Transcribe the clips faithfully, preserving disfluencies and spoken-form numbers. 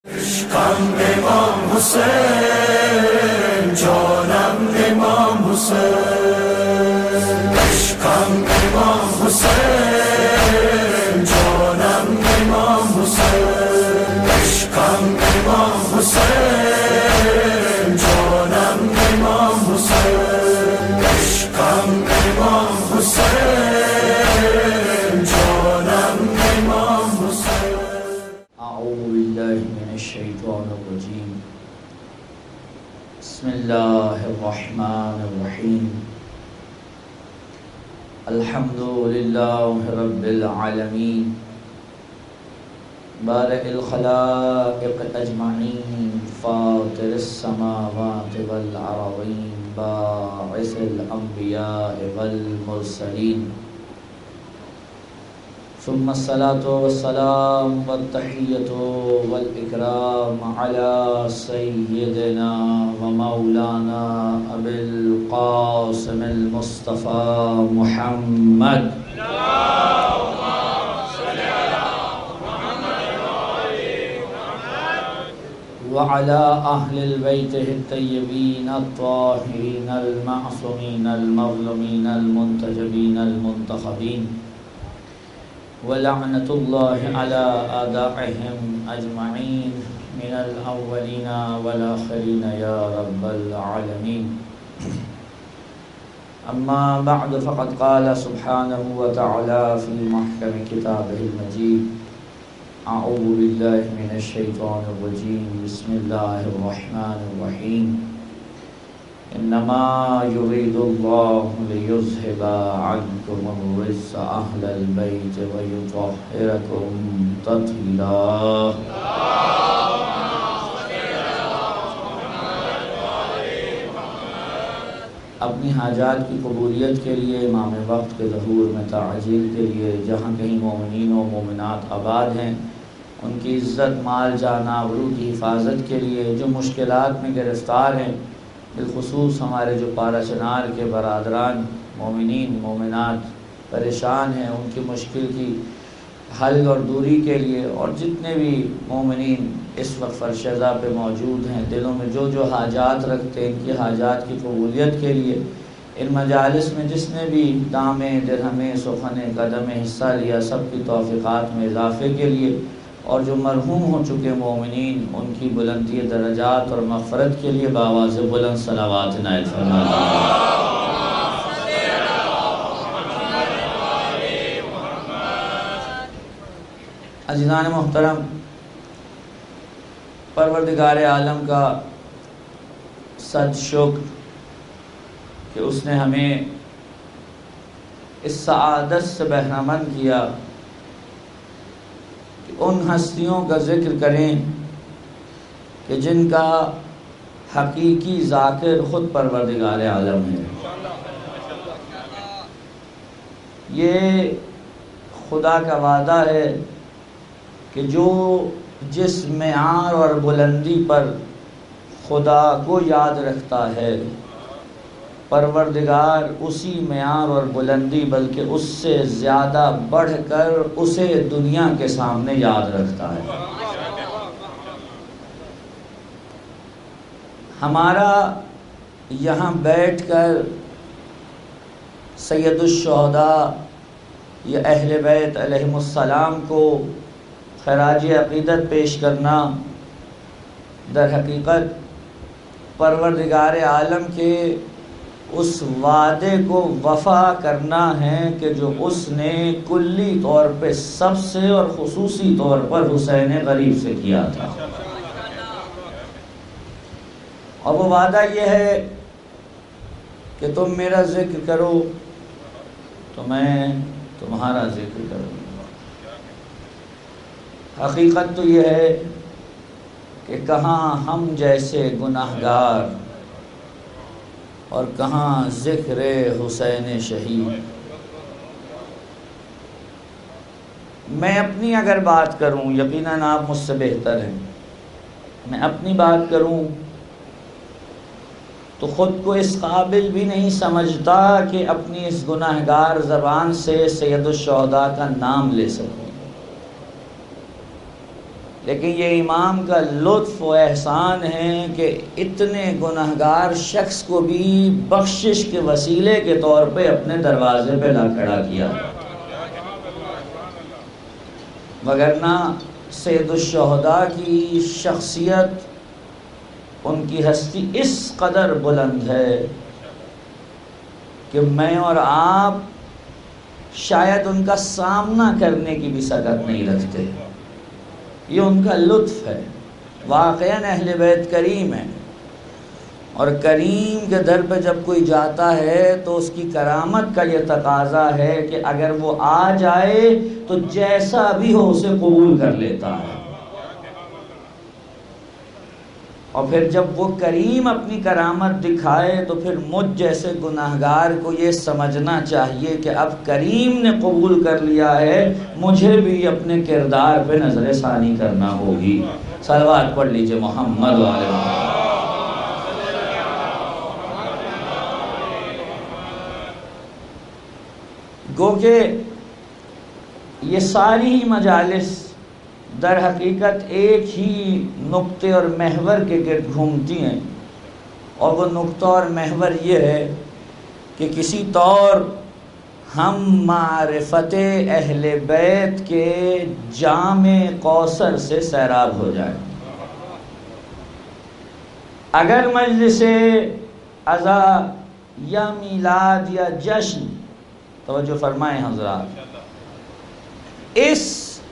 عشقم امام حسین جانم امام حسین عشقم امام حسین جانم امام حسین عشقم امام حسین جانم امام حسین عشقم امام حسین جانم امام حسین. اعوذ باللہ من الشیطان الرجیم. بسم اللہ الرحمن الرحیم. الحمد للہ رب العالمین بارئ الخلائق اجمعین فاطر السماوات والارضین باعث الانبیاء والمرسلین ثم الصلاة والسلام والتحیۃ والاکرام علی سیدنا ومولانا ابی القاسم المصطفى محمد وعلى أهل البيت الطيبين الطاهرين المعصومين المظلومين المنتجبين المنتخبين ولعنة الله على أعدائهم أجمعين من الأولين والآخرين يا رب العالمين. أما بعد فقد قال سبحانه وتعالى في محكم كتابه المجيد أعوذ بالله من الشيطان الرجيم بسم الله الرحمن الرحيم. إنما يريد الله ليذهب عنكم الرجس أهل البيت ويطهركم تطهيرا. اپنی حاجات کی قبولیت کے لیے امام وقت کے ظہور میں تعجیل کے لیے جہاں کہیں مومنین و مومنات آباد ہیں ان کی عزت مال جان آبرو کی حفاظت کے لیے جو مشکلات میں گرفتار ہیں بالخصوص ہمارے جو پارا چنار کے برادران مومنین مومنات پریشان ہیں ان کی مشکل کی حل اور دوری کے لیے اور جتنے بھی مومنین اس وقت فرشیزہ پہ موجود ہیں دلوں میں جو جو حاجات رکھتے ہیں ان کی حاجات کی قبولیت کے لیے ان مجالس میں جس نے بھی دامیں درہمیں سخنیں قدم حصہ لیا سب کی توفیقات میں اضافے کے لیے اور جو مرحوم ہو چکے مومنین ان کی بلندی درجات اور مغفرت کے لیے بآواز بلند صلوات عنایت فرمائیں. عزیزان محترم، پروردگار عالم کا صد شکر کہ اس نے ہمیں اس سعادت سے بہرہ مند کیا کہ ان ہستیوں کا ذکر کریں کہ جن کا حقیقی ذاکر خود پروردگار عالم ہے. یہ خدا کا وعدہ ہے کہ جو جس معیار اور بلندی پر خدا کو یاد رکھتا ہے پروردگار اسی معیار اور بلندی بلکہ اس سے زیادہ بڑھ کر اسے دنیا کے سامنے یاد رکھتا ہے. ہمارا یہاں بیٹھ کر سید الشہداء یا اہل بیت علیہم السلام کو خراج عقیدت پیش کرنا در حقیقت پروردگار عالم کے اس وعدے کو وفا کرنا ہے کہ جو اس نے کلی طور پہ سب سے اور خصوصی طور پر حسین غریب سے کیا تھا. اور وہ وعدہ یہ ہے کہ تم میرا ذکر کرو تو میں تمہارا ذکر کروں. حقیقت تو یہ ہے کہ کہاں ہم جیسے گناہگار اور کہاں ذکر حسین شہید. میں اپنی اگر بات کروں یقیناً آپ مجھ سے بہتر ہیں میں اپنی بات کروں تو خود کو اس قابل بھی نہیں سمجھتا کہ اپنی اس گناہگار زبان سے سید الشہداء کا نام لے سکوں. لیکن یہ امام کا لطف و احسان ہے کہ اتنے گنہگار شخص کو بھی بخشش کے وسیلے کے طور پہ اپنے دروازے پہ لا کھڑا کیا، وگرنہ سید الشہداء کی شخصیت، ان کی ہستی اس قدر بلند ہے کہ میں اور آپ شاید ان کا سامنا کرنے کی بھی سعادت نہیں رکھتے۔ یہ ان کا لطف ہے، واقعاً اہل بیت کریم ہے، اور کریم کے در پہ جب کوئی جاتا ہے تو اس کی کرامت کا یہ تقاضا ہے کہ اگر وہ آ جائے تو جیسا بھی ہو اسے قبول کر لیتا ہے، اور پھر جب وہ کریم اپنی کرامت دکھائے تو پھر مجھ جیسے گناہگار کو یہ سمجھنا چاہیے کہ اب کریم نے قبول کر لیا ہے، مجھے بھی اپنے کردار پہ نظر ثانی کرنا ہوگی۔ صلوات پڑھ لیجئے محمد و آل محمد۔ گو کہ یہ ساری ہی مجالس در حقیقت ایک ہی نقطے اور محور کے گرد گھومتی ہیں، اور وہ نقطہ اور محور یہ ہے کہ کسی طور ہم معرفت اہل بیت کے جام کوثر سے سیراب ہو جائیں۔ اگر مجلس عزا یا میلاد یا جشن، توجہ فرمائیں حضرات، اس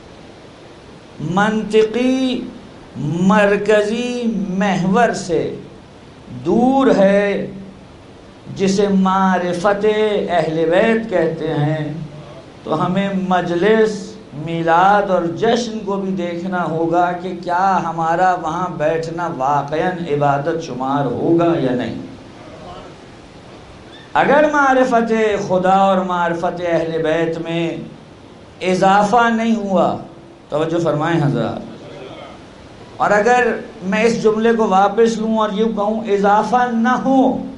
منطقی مرکزی محور سے دور ہے جسے معرفت اہل بیت کہتے ہیں، تو ہمیں مجلس میلاد اور جشن کو بھی دیکھنا ہوگا کہ کیا ہمارا وہاں بیٹھنا واقعاً عبادت شمار ہوگا یا نہیں۔ اگر معرفت خدا اور معرفت اہل بیت میں اضافہ نہیں ہوا، توجہ فرمائیں حضرات، اور اگر میں اس جملے کو واپس لوں اور یہ کہوں اضافہ نہ ہو،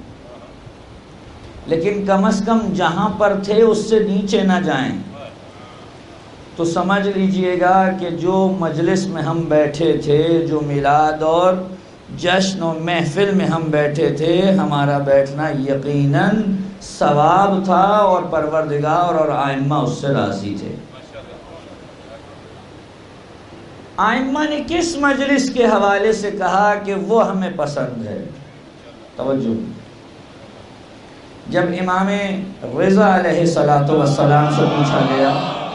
لیکن کم از کم جہاں پر تھے اس سے نیچے نہ جائیں، تو سمجھ لیجئے گا کہ جو مجلس میں ہم بیٹھے تھے، جو میلاد اور جشن و محفل میں ہم بیٹھے تھے، ہمارا بیٹھنا یقیناً ثواب تھا، اور پروردگار اور آئمہ اس سے راضی تھے۔ آئمہ نے کس مجلس کے حوالے سے کہا کہ وہ ہمیں پسند ہے؟ توجہ، جب امام رضا علیہ الصلوۃ والسلام سے پوچھا گیا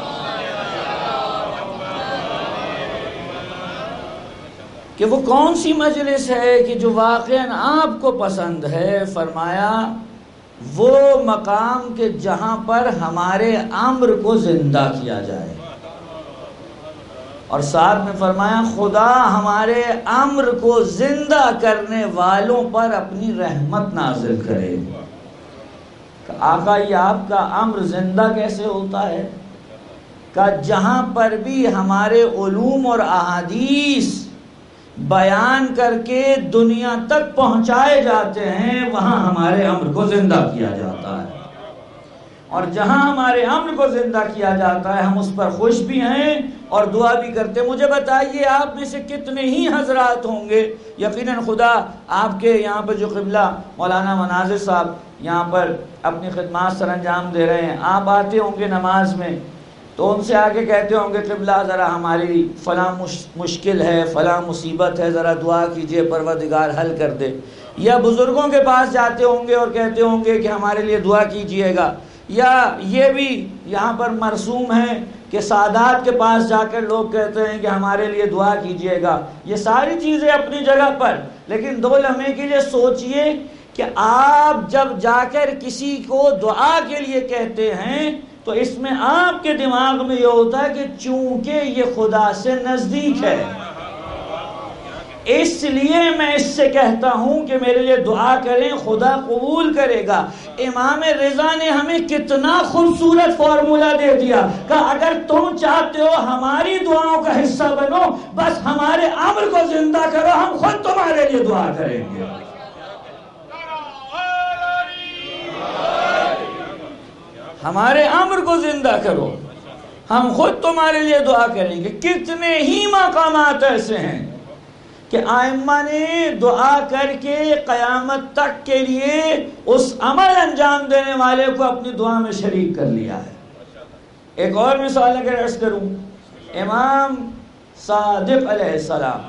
کہ وہ کون سی مجلس ہے کہ جو واقعاً آپ کو پسند ہے، فرمایا وہ مقام کہ جہاں پر ہمارے امر کو زندہ کیا جائے، اور ساتھ میں فرمایا خدا ہمارے امر کو زندہ کرنے والوں پر اپنی رحمت نازل کرے۔ کہ آقا یہ آپ کا امر زندہ کیسے ہوتا ہے؟ کہ جہاں پر بھی ہمارے علوم اور احادیث بیان کر کے دنیا تک پہنچائے جاتے ہیں، وہاں ہمارے امر کو زندہ کیا جاتا ہے، اور جہاں ہمارے امر کو زندہ کیا جاتا ہے ہم اس پر خوش بھی ہیں اور دعا بھی کرتے ہیں۔ مجھے بتائیے آپ میں سے کتنے ہی حضرات ہوں گے، یقیناً خدا آپ کے یہاں پر جو قبلہ مولانا مناظر صاحب یہاں پر اپنی خدمات سر انجام دے رہے ہیں، آپ آتے ہوں گے نماز میں تو ان سے آگے کہتے ہوں گے قبلہ ذرا ہماری فلاں مشکل ہے، فلاں مصیبت ہے، ذرا دعا کیجئے پروردگار حل کر دے، یا بزرگوں کے پاس جاتے ہوں گے اور کہتے ہوں گے کہ ہمارے لیے دعا کیجئے گا، یا یہ بھی یہاں پر مرسوم ہے کہ سادات کے پاس جا کر لوگ کہتے ہیں کہ ہمارے لیے دعا کیجئے گا۔ یہ ساری چیزیں اپنی جگہ پر، لیکن دو لمحے کے لیے سوچئے کہ آپ جب جا کر کسی کو دعا کے لیے کہتے ہیں تو اس میں آپ کے دماغ میں یہ ہوتا ہے کہ چونکہ یہ خدا سے نزدیک ہے، اس لیے میں اس سے کہتا ہوں کہ میرے لیے دعا کریں، خدا قبول کرے گا۔ امام رضا نے ہمیں کتنا خوبصورت فارمولہ دے دیا کہ اگر تم چاہتے ہو ہماری دعاؤں کا حصہ بنو، بس ہمارے امر کو زندہ کرو، ہم خود تمہارے لیے دعا کریں گے۔ ہمارے امر کو زندہ کرو، ہم خود تمہارے لیے دعا کریں گے۔ کتنے ہی مقامات ایسے ہیں کہ ائمہ نے دعا کر کے قیامت تک کے لیے اس عمل انجام دینے والے کو اپنی دعا میں شریک کر لیا ہے۔ ایک اور مثال اگر عرض کروں، امام صادق علیہ السلام،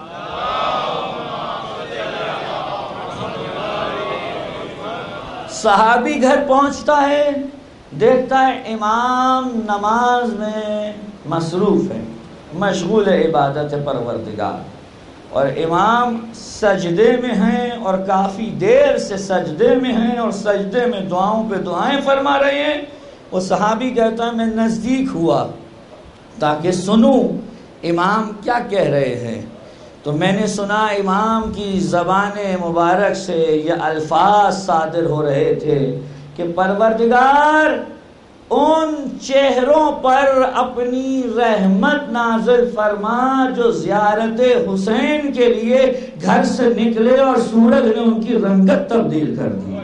صحابی گھر پہنچتا ہے، دیکھتا ہے امام نماز میں مصروف ہے، مشغول عبادت پروردگار، اور امام سجدے میں ہیں اور کافی دیر سے سجدے میں ہیں اور سجدے میں دعاؤں پہ دعائیں فرما رہے ہیں۔ وہ صحابی کہتا ہے میں نزدیک ہوا تاکہ سنوں امام کیا کہہ رہے ہیں، تو میں نے سنا امام کی زبان مبارک سے یہ الفاظ صادر ہو رہے تھے کہ پروردگار ان چہروں پر اپنی رحمت نازل فرما جو زیارت حسین کے لیے گھر سے نکلے اور سورج نے ان کی رنگت تبدیل کر دی۔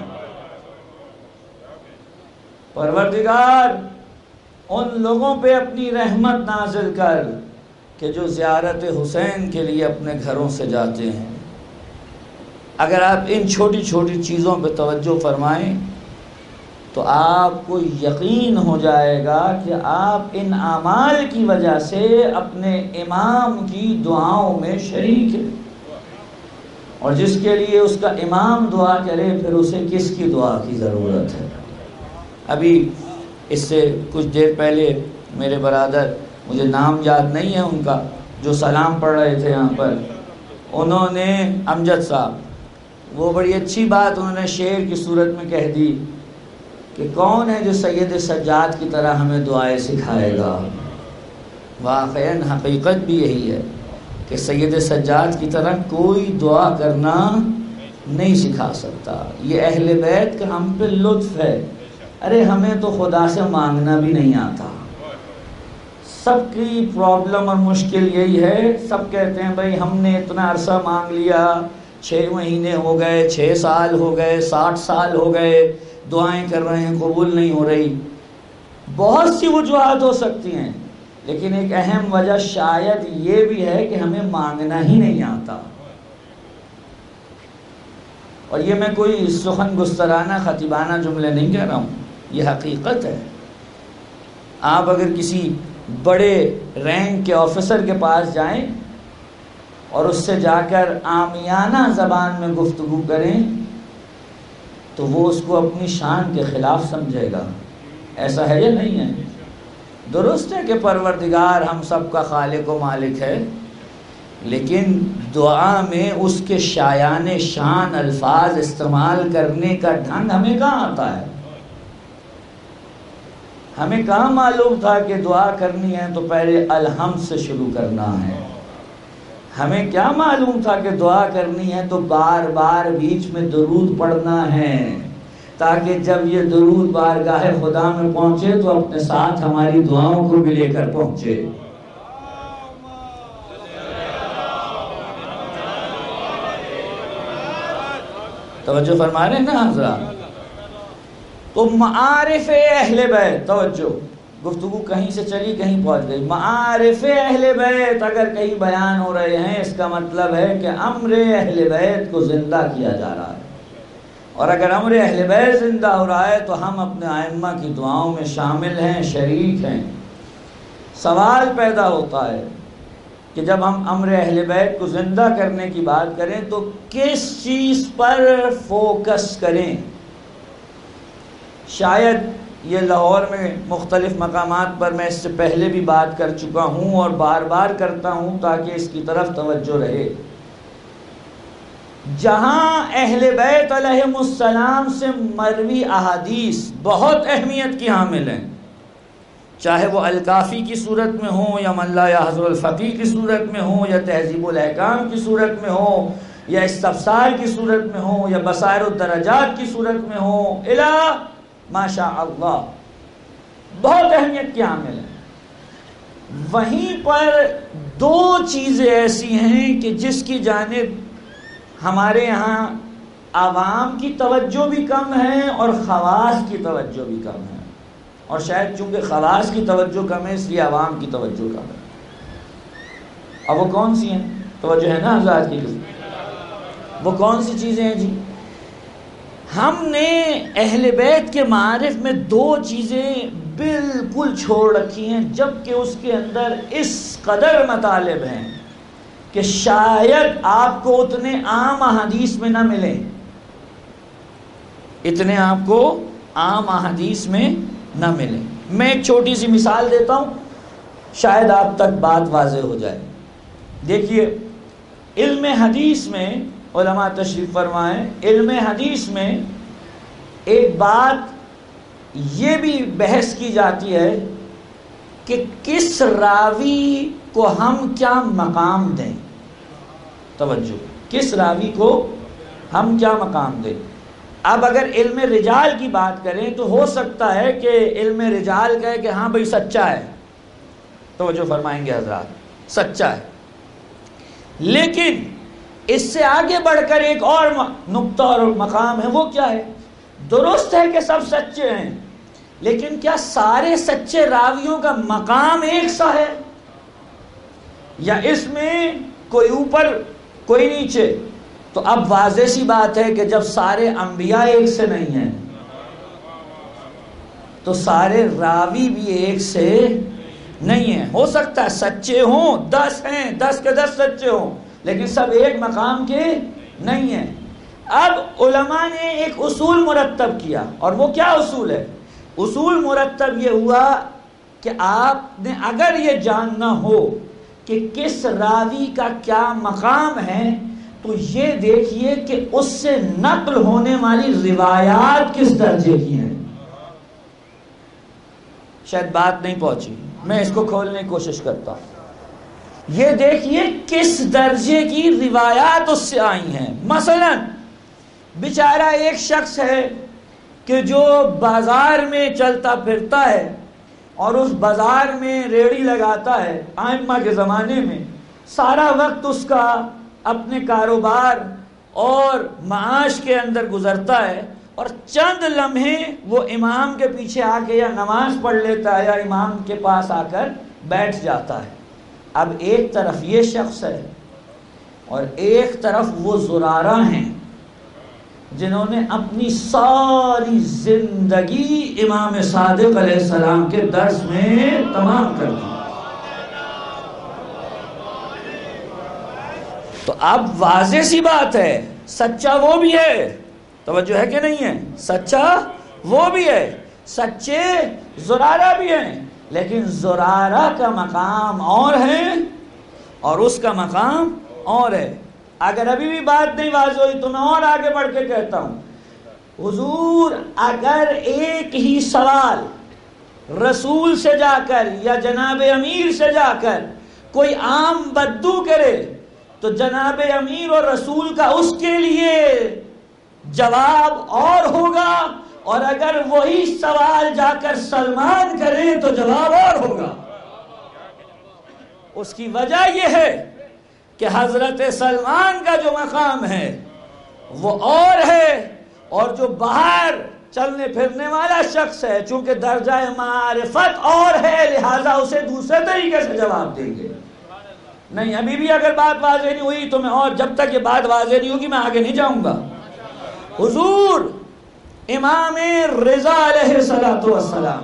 پروردگار ان لوگوں پہ اپنی رحمت نازل کر کہ جو زیارت حسین کے لیے اپنے گھروں سے جاتے ہیں۔ اگر آپ ان چھوٹی چھوٹی چیزوں پہ توجہ فرمائیں تو آپ کو یقین ہو جائے گا کہ آپ ان اعمال کی وجہ سے اپنے امام کی دعاؤں میں شریک ہیں، اور جس کے لیے اس کا امام دعا کرے پھر اسے کس کی دعا کی ضرورت ہے۔ ابھی اس سے کچھ دیر پہلے میرے برادر، مجھے نام یاد نہیں ہے ان کا، جو سلام پڑھ رہے تھے یہاں پر، انہوں نے امجد صاحب وہ بڑی اچھی بات انہوں نے شعر کی صورت میں کہہ دی کہ کون ہے جو سید سجاد کی طرح ہمیں دعائیں سکھائے گا۔ واقعاً حقیقت بھی یہی ہے کہ سید سجاد کی طرح کوئی دعا کرنا نہیں سکھا سکتا۔ یہ اہل بیت کا ہم پہ لطف ہے۔ ارے ہمیں تو خدا سے مانگنا بھی نہیں آتا۔ سب کی پرابلم اور مشکل یہی ہے، سب کہتے ہیں بھائی ہم نے اتنا عرصہ مانگ لیا، چھ مہینے ہو گئے، چھ سال ہو گئے، ساٹھ سال ہو گئے، دعائیں کر رہے ہیں قبول نہیں ہو رہی۔ بہت سی وجوہات ہو سکتی ہیں، لیکن ایک اہم وجہ شاید یہ بھی ہے کہ ہمیں مانگنا ہی نہیں آتا۔ اور یہ میں کوئی سخن گسترانہ خطیبانہ جملے نہیں کہہ رہا ہوں، یہ حقیقت ہے۔ آپ اگر کسی بڑے رینک کے آفیسر کے پاس جائیں اور اس سے جا کر عامیانہ زبان میں گفتگو کریں تو وہ اس کو اپنی شان کے خلاف سمجھے گا۔ ایسا ہے یا نہیں ہے؟ درست ہے کہ پروردگار ہم سب کا خالق و مالک ہے، لیکن دعا میں اس کے شایان شان الفاظ استعمال کرنے کا ڈھنگ ہمیں کہاں آتا ہے؟ ہمیں کہاں معلوم تھا کہ دعا کرنی ہے تو پہلے الحمد سے شروع کرنا ہے؟ ہمیں کیا معلوم تھا کہ دعا کرنی ہے تو بار بار بیچ میں درود پڑھنا ہے تاکہ جب یہ درود بارگاہ خدا میں پہنچے تو اپنے ساتھ ہماری دعاؤں کو بھی لے کر پہنچے۔ توجہ فرما رہے ہیں نا حضرات؟ تو معارف اہل بیت، توجہ، گفتگو کہیں سے چلی کہیں پہنچ گئی۔ معارف اہل بیت اگر کہیں بیان ہو رہے ہیں اس کا مطلب ہے کہ امر اہل بیت کو زندہ کیا جا رہا ہے، اور اگر امر اہل بیت زندہ ہو رہا ہے تو ہم اپنے ائمہ کی دعاؤں میں شامل ہیں، شریک ہیں۔ سوال پیدا ہوتا ہے کہ جب ہم امر اہل بیت کو زندہ کرنے کی بات کریں تو کس چیز پر فوکس کریں؟ شاید یہ لاہور میں مختلف مقامات پر میں اس سے پہلے بھی بات کر چکا ہوں اور بار بار کرتا ہوں تاکہ اس کی طرف توجہ رہے۔ جہاں اہل بیت علیہم السلام سے مروی احادیث بہت اہمیت کی حامل ہیں، چاہے وہ الکافی کی صورت میں ہوں یا من لا یحضر الفقیہ کی صورت میں ہوں یا تہذیب الاحکام کی صورت میں ہوں یا استفسار کی صورت میں ہوں یا بصائر الدرجات کی صورت میں ہوں، الا ماشاء اللہ بہت اہمیت کی حامل ہے۔ وہیں پر دو چیزیں ایسی ہیں کہ جس کی جانب ہمارے یہاں عوام کی توجہ بھی کم ہے اور خواص کی توجہ بھی کم ہے۔ اور شاید چونکہ خواص کی توجہ کم ہے اس لیے عوام کی توجہ کم ہے۔ اب وہ کون سی ہیں؟ توجہ ہے نا حضرات کی؟ وہ کون سی چیزیں ہیں جی؟ ہم نے اہل بیت کے معارف میں دو چیزیں بالکل چھوڑ رکھی ہیں، جبکہ اس کے اندر اس قدر مطالب ہیں کہ شاید آپ کو اتنے عام احادیث میں نہ ملیں، اتنے آپ کو عام احادیث میں نہ ملیں۔ میں ایک چھوٹی سی مثال دیتا ہوں، شاید آپ تک بات واضح ہو جائے۔ دیکھیے، علم حدیث میں علماء تشریف فرمائیں، علم حدیث میں ایک بات یہ بھی بحث کی جاتی ہے کہ کس راوی کو ہم کیا مقام دیں۔ توجہ، کس راوی کو ہم کیا مقام دیں۔ اب اگر علم رجال کی بات کریں تو ہو سکتا ہے کہ علم رجال کہے کہ ہاں بھئی سچا ہے، توجہ فرمائیں گے حضرات، سچا ہے، لیکن اس سے آگے بڑھ کر ایک اور نقطہ اور مقام ہے، وہ کیا ہے؟ درست ہے کہ سب سچے ہیں، لیکن کیا سارے سچے راویوں کا مقام ایک سا ہے، یا اس میں کوئی اوپر کوئی نیچے؟ تو اب واضح سی بات ہے کہ جب سارے انبیاء ایک سے نہیں ہیں تو سارے راوی بھی ایک سے نہیں ہیں۔ ہو سکتا ہے سچے ہوں، دس ہیں، دس کے دس سچے ہوں، لیکن سب ایک مقام کے نہیں ہیں۔ اب علماء نے ایک اصول مرتب کیا، اور وہ کیا اصول ہے؟ اصول مرتب یہ ہوا کہ آپ نے اگر یہ جاننا ہو کہ کس راوی کا کیا مقام ہے تو یہ دیکھیے کہ اس سے نقل ہونے والی روایات کس درجے کی ہیں۔ شاید بات نہیں پہنچی، میں اس کو کھولنے کی کوشش کرتا ہوں۔ یہ دیکھیے کس درجے کی روایات اس سے آئی ہیں۔ مثلا بیچارہ ایک شخص ہے کہ جو بازار میں چلتا پھرتا ہے اور اس بازار میں ریڑھی لگاتا ہے، ائمہ کے زمانے میں سارا وقت اس کا اپنے کاروبار اور معاش کے اندر گزرتا ہے، اور چند لمحے وہ امام کے پیچھے آ کے یا نماز پڑھ لیتا ہے یا امام کے پاس آ کر بیٹھ جاتا ہے۔ اب ایک طرف یہ شخص ہے اور ایک طرف وہ زرارہ ہیں جنہوں نے اپنی ساری زندگی امام صادق علیہ السلام کے درس میں تمام کر دی۔ تو اب واضح سی بات ہے، سچا وہ بھی ہے، توجہ ہے کہ نہیں ہے؟ سچا وہ بھی ہے، سچے زرارہ بھی ہیں، لیکن زرارہ کا مقام اور ہے اور اس کا مقام اور ہے۔ اگر ابھی بھی بات نہیں واضح ہوئی تو میں اور آگے بڑھ کے کہتا ہوں، حضور اگر ایک ہی سوال رسول سے جا کر یا جناب امیر سے جا کر کوئی عام بدو کرے تو جناب امیر اور رسول کا اس کے لیے جواب اور ہوگا، اور اگر وہی سوال جا کر سلمان کرے تو جواب اور ہوگا۔ اس کی وجہ یہ ہے کہ حضرت سلمان کا جو مقام ہے وہ اور ہے، اور جو باہر چلنے پھرنے والا شخص ہے چونکہ درجہ معرفت اور ہے لہذا اسے دوسرے طریقے سے جواب دیں گے۔ نہیں، ابھی بھی اگر بات واضح نہیں ہوئی تو میں اور جب تک یہ بات واضح نہیں ہوگی میں آگے نہیں جاؤں گا۔ حضور امام رضا علیہ الصلوۃ والسلام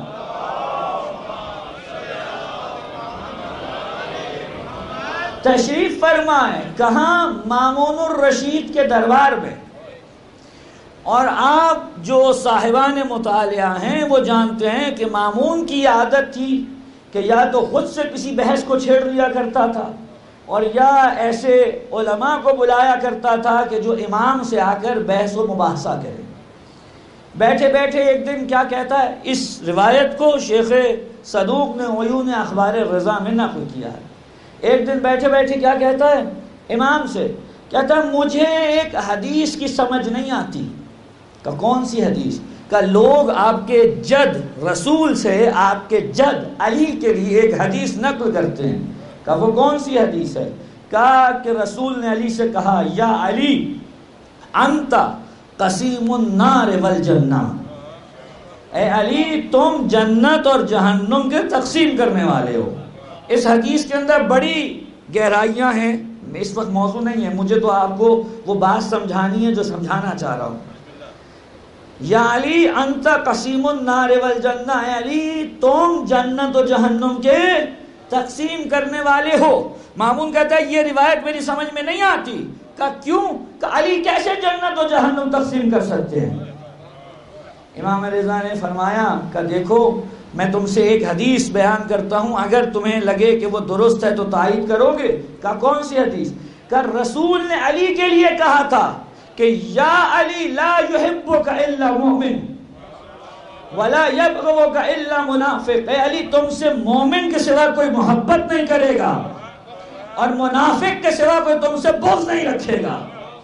تشریف فرمائے کہاں؟ مامون الرشید کے دربار میں، اور آپ جو صاحبان مطالعہ ہیں وہ جانتے ہیں کہ مامون کی عادت تھی کہ یا تو خود سے کسی بحث کو چھیڑ لیا کرتا تھا اور یا ایسے علماء کو بلایا کرتا تھا کہ جو امام سے آ کر بحث و مباحثہ کرے۔ بیٹھے بیٹھے ایک دن کیا کہتا ہے، اس روایت کو شیخ صدوق نے عیون اخبار رضا میں نقل کیا ہے۔ ایک دن بیٹھے بیٹھے کیا کہتا ہے امام سے، کہتا ہے مجھے ایک حدیث کی سمجھ نہیں آتی۔ کہ کون سی حدیث؟ کہ لوگ آپ کے جد رسول سے آپ کے جد علی کے لیے ایک حدیث نقل کرتے ہیں، کہ وہ کون سی حدیث ہے؟ کہا کہ رسول نے علی سے کہا یا علی انت قسیم النار والجنہ، اے علی تم جنت اور جہنم کے تقسیم کرنے والے ہو۔ اس حدیث کے اندر بڑی گہرائیاں ہیں، اس وقت موضوع نہیں ہے، مجھے تو آپ کو وہ بات سمجھانی ہے جو سمجھانا چاہ رہا ہوں۔ یا علی انت قسیم النار والجنہ، اے علی تم جنت و جہنم کے تقسیم کرنے والے ہو۔ مامون کہتا ہے یہ روایت میری سمجھ میں نہیں آتی۔ کہا کیوں؟ کہ علی کیسے جنت و جہنم تقسیم کر سکتے ہیں؟ امام رضا نے فرمایا کہ دیکھو میں تم سے ایک حدیث بیان کرتا ہوں، اگر تمہیں لگے کہ وہ درست ہے تو تائید کرو گے۔ کہا کون سی حدیث؟ کہ رسول نے علی کے لیے کہا تھا کہ یا علی لا یحبک الا مومن ولا یبغضک الا منافق، اے علی تم سے مومن کے سوا کوئی محبت نہیں کرے گا اور منافق کے سوا کوئی تم سے بغض نہیں رکھے گا۔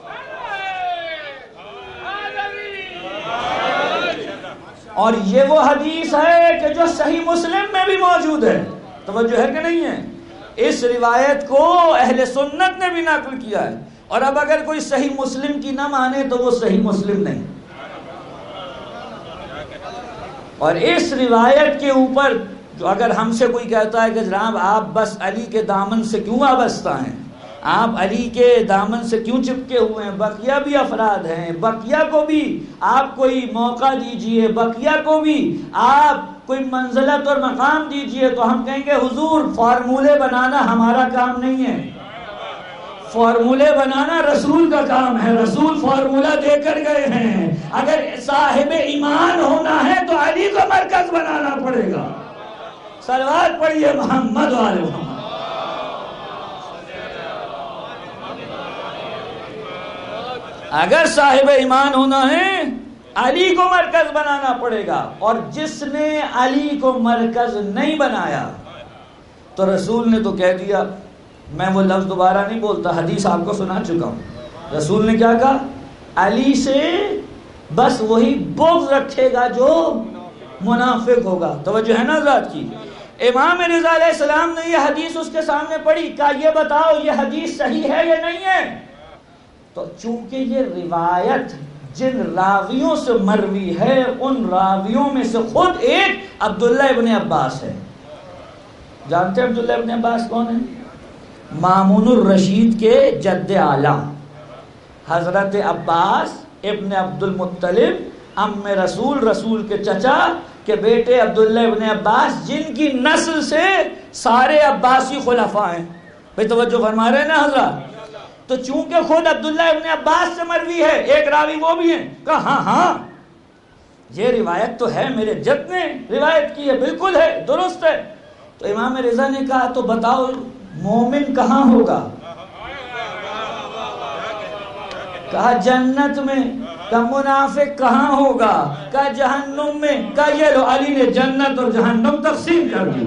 اور یہ وہ حدیث ہے کہ جو صحیح مسلم میں بھی موجود ہے، توجہ ہے کہ نہیں ہے؟ اس روایت کو اہل سنت نے بھی نقل کیا ہے، اور اب اگر کوئی صحیح مسلم کی نہ مانے تو وہ صحیح مسلم نہیں۔ اور اس روایت کے اوپر جو اگر ہم سے کوئی کہتا ہے کہ جناب آپ بس علی کے دامن سے کیوں وابستہ ہیں، آپ علی کے دامن سے کیوں چپکے ہوئے ہیں، بقیہ بھی افراد ہیں، بقیہ کو بھی آپ کوئی موقع دیجئے، بقیہ کو بھی آپ کوئی منزلت اور مقام دیجئے، تو ہم کہیں گے حضور فارمولے بنانا ہمارا کام نہیں ہے، فارمولے بنانا رسول کا کام ہے، رسول فارمولہ دے کر گئے ہیں۔ اگر صاحب ایمان ہونا ہے تو علی کو مرکز بنانا پڑے گا۔ صلوات پڑھیے محمد والے محمد۔ اگر صاحب ایمان ہونا ہے علی کو مرکز بنانا پڑے گا، اور جس نے علی کو مرکز نہیں بنایا تو رسول نے تو کہہ دیا، میں وہ لفظ دوبارہ نہیں بولتا، حدیث آپ کو سنا چکا ہوں۔ رسول نے کیا کہا؟ علی سے بس وہی بغض رکھے گا جو منافق ہوگا۔ توجہ ہے نا ذات کی؟ امام رضا علیہ السلام نے یہ حدیث اس کے سامنے پڑھی، کہا یہ بتاؤ یہ حدیث صحیح ہے یا نہیں ہے؟ تو چونکہ یہ روایت جن راویوں سے مروی ہے ان راویوں میں سے خود ایک عبداللہ ابن عباس ہے۔ جانتے ہیں عبداللہ ابن عباس کون ہے؟ مامون الرشید کے جد اعلیٰ حضرت عباس ابن عبد المطلب ام رسول، رسول کے چچا کے بیٹے عبداللہ ابن عباس، جن کی نسل سے سارے عباسی خلفاء ہیں۔ بھئی توجہ فرما رہے ہیں نا حضرات؟ تو چونکہ خود عبداللہ ابن عباس سے مروی ہے، ایک راوی وہ بھی ہیں، کہا ہاں ہاں یہ روایت تو ہے، میرے جد نے روایت کی ہے، بالکل ہے، درست ہے۔ تو امام رضا نے کہا تو بتاؤ مومن کہاں ہوگا؟ کہا جنت میں۔ کہا منافق کہاں ہوگا؟ کہا جہنم میں۔ کہا یہ لو علی نے جنت اور جہنم تقسیم کر دی۔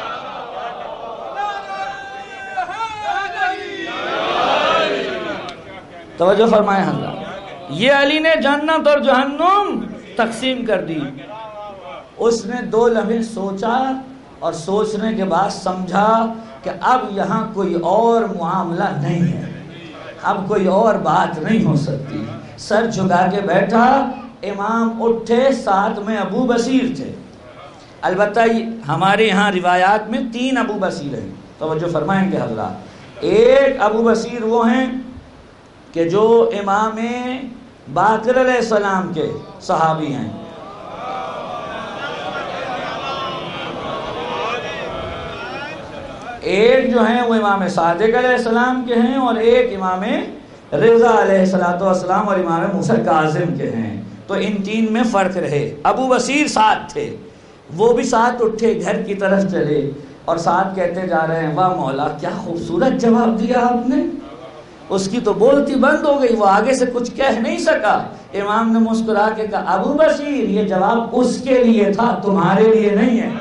توجہ فرمائے حضرات، یہ علی نے جنت اور جہنم تقسیم کر دی۔ اس نے دو لمحے سوچا اور سوچنے کے بعد سمجھا کہ اب یہاں کوئی اور معاملہ نہیں ہے، اب کوئی اور بات نہیں ہو سکتی۔ سر جھکا کے بیٹھا، امام اٹھے، ساتھ میں ابو بصیر تھے۔ البتہ ہمارے یہاں روایات میں تین ابو بصیر ہیں، توجہ فرمائیں گے حضرات۔ ایک ابو بصیر وہ ہیں کہ جو امام باقر علیہ السلام کے صحابی ہیں، ایک جو ہیں وہ امام صادق علیہ السلام کے ہیں، اور ایک امام رضا علیہ السلام اور امام موسیٰ کاظم کے ہیں۔ تو ان تین میں فرق رہے۔ ابو بصیر ساتھ تھے، وہ بھی ساتھ اٹھے، گھر کی طرف چلے اور ساتھ کہتے جا رہے ہیں واہ مولا کیا خوبصورت جواب دیا آپ نے، اس کی تو بولتی بند ہو گئی، وہ آگے سے کچھ کہہ نہیں سکا۔ امام نے مسکرا کے کہا ابو بصیر یہ جواب اس کے لیے تھا، تمہارے لیے نہیں ہے،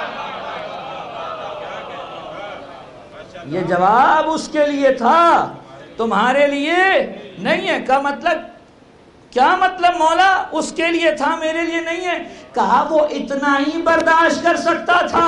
یہ جواب اس کے لیے تھا، تمہارے لیے نہیں ہے۔ کا مطلب کیا مطلب مولا؟ اس کے لیے تھا، میرے لیے نہیں ہے۔ کہا وہ اتنا ہی برداشت کر سکتا تھا،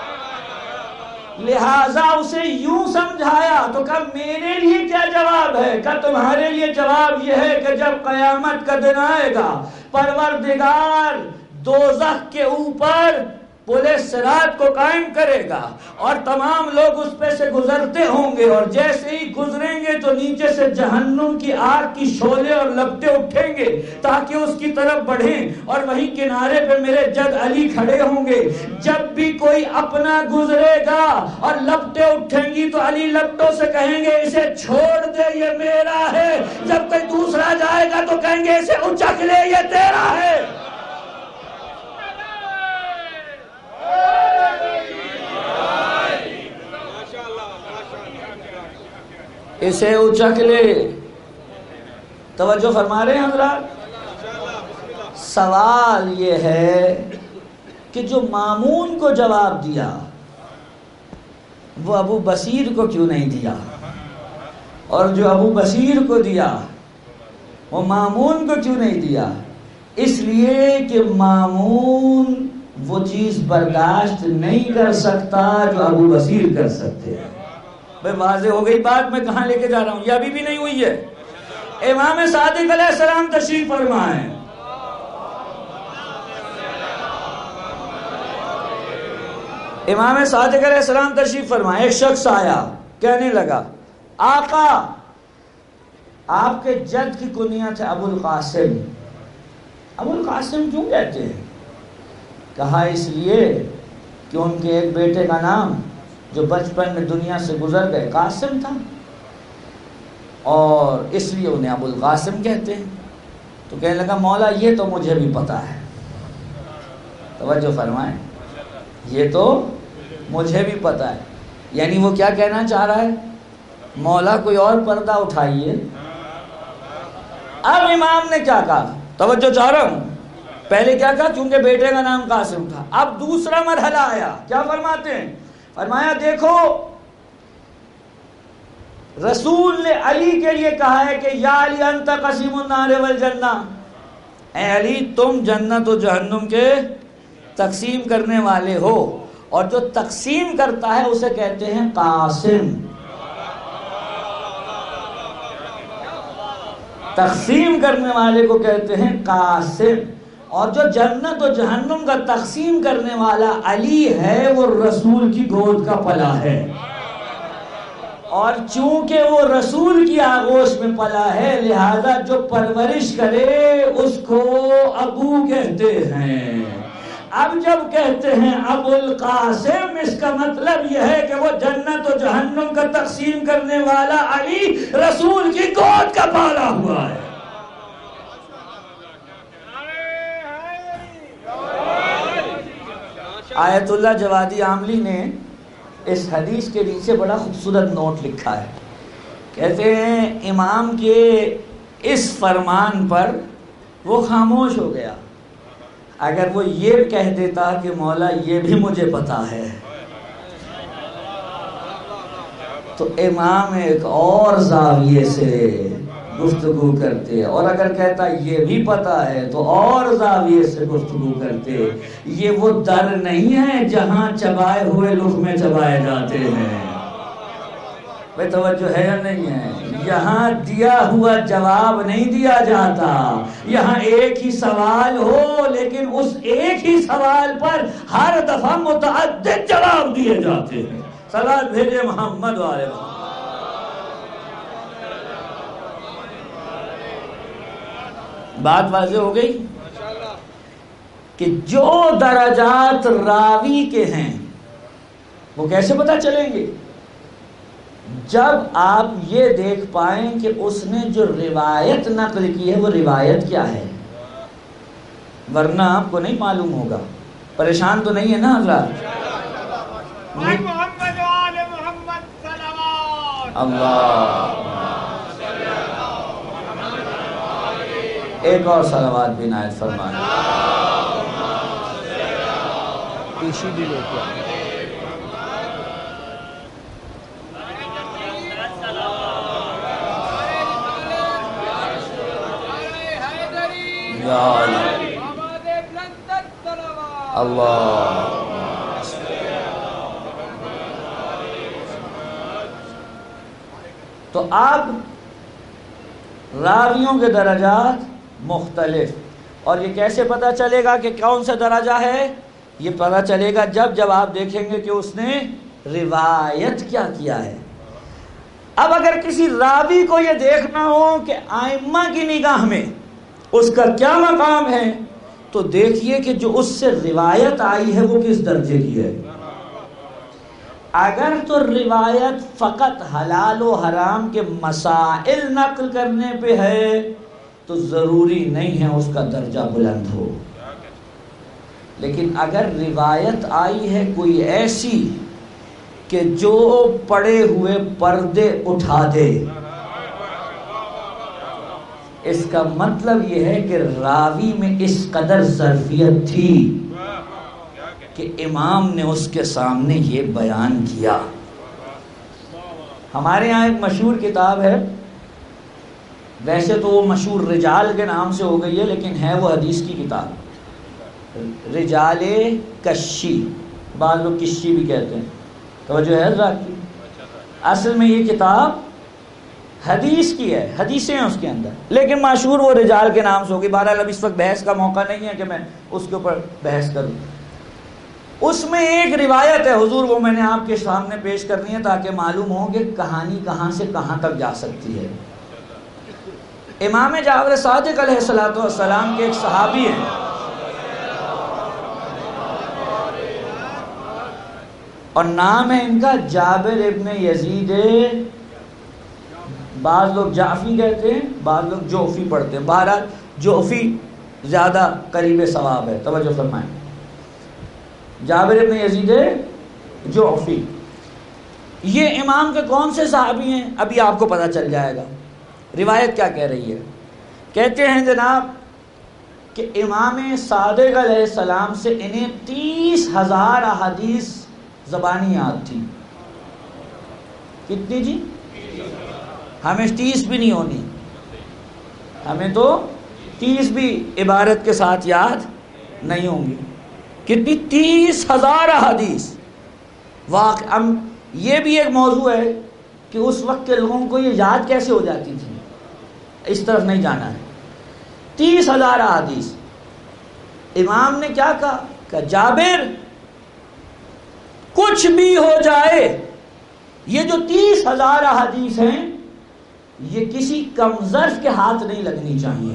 لہٰذا اسے یوں سمجھایا۔ تو کہا میرے لیے کیا جواب ہے؟ کہا تمہارے لیے جواب یہ ہے کہ جب قیامت کا دن آئے گا، پروردگار دوزخ کے اوپر پلِ صراط کو قائم کرے گا اور تمام لوگ اس پہ سے گزرتے ہوں گے، اور جیسے ہی گزریں گے تو نیچے سے جہنم کی آگ کی شعلے اور لپٹیں اٹھیں گے تاکہ اس کی طرف بڑھیں، اور وہیں کنارے پہ میرے جد علی کھڑے ہوں گے۔ جب بھی کوئی اپنا گزرے گا اور لپٹیں اٹھیں گی تو علی لپٹوں سے کہیں گے اسے چھوڑ دے یہ میرا ہے، جب کوئی دوسرا جائے گا تو کہیں گے اسے اچک لے یہ تیرا ہے۔ اسے اچک لے۔ توجہ فرما رہے ہیں حضرات؟ سوال یہ ہے کہ جو مامون کو جواب دیا وہ ابو بصیر کو کیوں نہیں دیا، اور جو ابو بصیر کو دیا وہ مامون کو کیوں نہیں دیا؟ اس لیے کہ مامون وہ چیز برداشت نہیں کر سکتا جو ابو بصیر کر سکتے ہیں۔ بھئی واضح ہو گئی بات، میں کہاں لے کے جا رہا ہوں؟ یہ ابھی بھی نہیں ہوئی ہے۔ امام صادق علیہ السلام تشریف فرمائیں۔ امام صادق علیہ السلام تشریف فرمائیں۔ ایک شخص آیا، کہنے لگا آقا آپ کے جد کی کنیت ہے ابو القاسم۔ ابو القاسم کیوں کہتے ہیں؟ کہا اس لیے کہ ان کے ایک بیٹے کا نام جو بچپن میں دنیا سے گزر گئے قاسم تھا، اور اس لیے انہیں ابو القاسم کہتے ہیں۔ تو کہنے لگا مولا یہ تو مجھے بھی پتا ہے۔ توجہ فرمائیں، یہ تو مجھے بھی پتا ہے، یعنی وہ کیا کہنا چاہ رہا ہے؟ مولا کوئی اور پردہ اٹھائیے۔ اب امام نے کیا کہا؟ توجہ چاہ رہا ہوں۔ پہلے کیا کہا؟ چونکہ بیٹے کا نام قاسم تھا۔ اب دوسرا مرحلہ آیا، کیا فرماتے ہیں؟ فرمایا دیکھو رسول نے علی کے لیے کہا ہے کہ یا علی انت قسیم النار والجنہ، اے علی تم جنت و جہنم کے تقسیم کرنے والے ہو، اور جو تقسیم کرتا ہے اسے کہتے ہیں قاسم۔ تقسیم کرنے والے کو کہتے ہیں قاسم، اور جو جنت و جہنم کا تقسیم کرنے والا علی ہے وہ رسول کی گود کا پلا ہے، اور چونکہ وہ رسول کی آغوش میں پلا ہے لہذا جو پرورش کرے اس کو ابو کہتے ہیں۔ اب جب کہتے ہیں ابو القاسم، اس کا مطلب یہ ہے کہ وہ جنت و جہنم کا تقسیم کرنے والا علی رسول کی گود کا پالا ہوا ہے۔ آیت اللہ جوادی عاملی نے اس حدیث کے نیچے بڑا خوبصورت نوٹ لکھا ہے۔ کہتے ہیں امام کے اس فرمان پر وہ خاموش ہو گیا۔ اگر وہ یہ کہہ دیتا کہ مولا یہ بھی مجھے پتا ہے تو امام ایک اور زاویے سے گفتگو کرتے، اور اگر کہتا یہ بھی پتا ہے تو اور زاویے سے گفتگو کرتے۔ یہ وہ در نہیں ہے جہاں چبائے ہوئے لقمے چبائے جاتے ہیں۔ بے توجہ ہے یا نہیں ہے؟ یہاں دیا ہوا جواب نہیں دیا جاتا، یہاں ایک ہی سوال ہو لیکن اس ایک ہی سوال پر ہر دفعہ متعدد جواب دیے جاتے ہیں۔ صلوات بھیجے محمد والے محمد۔ بات واضح ہو گئی کہ جو درجات راوی کے ہیں وہ کیسے پتہ چلیں گے؟ جب آپ یہ دیکھ پائیں کہ اس نے جو روایت نقل کی ہے وہ روایت کیا ہے، ورنہ آپ کو نہیں معلوم ہوگا۔ پریشان تو نہیں ہے نا حضرات؟ اللہ ایک اور صلوات بھی نائت فرمائیں۔ پیشی بھی لوگ اللہ۔ تو اب راویوں کے درجات مختلف، اور یہ کیسے پتہ چلے گا کہ کون سا درجہ ہے؟ یہ پتہ چلے گا جب جب آپ دیکھیں گے کہ اس نے روایت کیا کیا ہے۔ اب اگر کسی راوی کو یہ دیکھنا ہو کہ ائمہ کی نگاہ میں اس کا کیا مقام ہے، تو دیکھیے کہ جو اس سے روایت آئی ہے وہ کس درجے کی ہے۔ اگر تو روایت فقط حلال و حرام کے مسائل نقل کرنے پہ ہے تو ضروری نہیں ہے اس کا درجہ بلند ہو، لیکن اگر روایت آئی ہے کوئی ایسی کہ جو پڑے ہوئے پردے اٹھا دے، اس کا مطلب یہ ہے کہ راوی میں اس قدر ظرفیت تھی کہ امام نے اس کے سامنے یہ بیان کیا۔ ہمارے یہاں ایک مشہور کتاب ہے، ویسے تو وہ مشہور رجال کے نام سے ہو گئی ہے، لیکن ہے وہ حدیث کی کتاب، رجال کشی، بعض لوگ کشی بھی کہتے ہیں، توجہ ہے حضرات کی۔ اصل میں یہ کتاب حدیث کی ہے، حدیثیں ہیں اس کے اندر، لیکن مشہور وہ رجال کے نام سے ہوگی۔ بہرحال اب اس وقت بحث کا موقع نہیں ہے کہ میں اس کے اوپر بحث کروں۔ اس میں ایک روایت ہے حضور، وہ میں نے آپ کے سامنے پیش کرنی ہے تاکہ معلوم ہو کہ کہانی کہاں سے کہاں تک جا سکتی ہے۔ امام جعفر صادق علیہ الصلوۃ والسلام کے ایک صحابی ہیں، اور نام ہے ان کا جابر ابن یزید، بعض لوگ جعفی کہتے ہیں، بعض لوگ جوفی پڑھتے ہیں، بہرحال جوفی زیادہ قریب ثواب ہے، توجہ فرمائیں۔ جابر ابن یزید جعفی، یہ امام کے کون سے صحابی ہیں ابھی آپ کو پتہ چل جائے گا۔ روایت کیا کہہ رہی ہے؟ کہتے ہیں جناب کہ امام صادق علیہ السلام سے انہیں تیس ہزار احادیث زبانی یاد تھی۔ کتنی جی؟ ہمیں تیس بھی نہیں ہونی، ہمیں تو تیس بھی عبارت کے ساتھ یاد نہیں ہوں گی۔ کتنی؟ تیس ہزار احادیث۔ واقع یہ بھی ایک موضوع ہے کہ اس وقت کے لوگوں کو یہ یاد کیسے ہو جاتی تھی، اس طرف نہیں جانا ہے۔ تیس ہزار احادیث۔ امام نے کیا کہا کہ جابر کچھ بھی ہو جائے، یہ جو تیس ہزار احادیث ہیں یہ کسی کمظرف کے ہاتھ نہیں لگنی چاہیے۔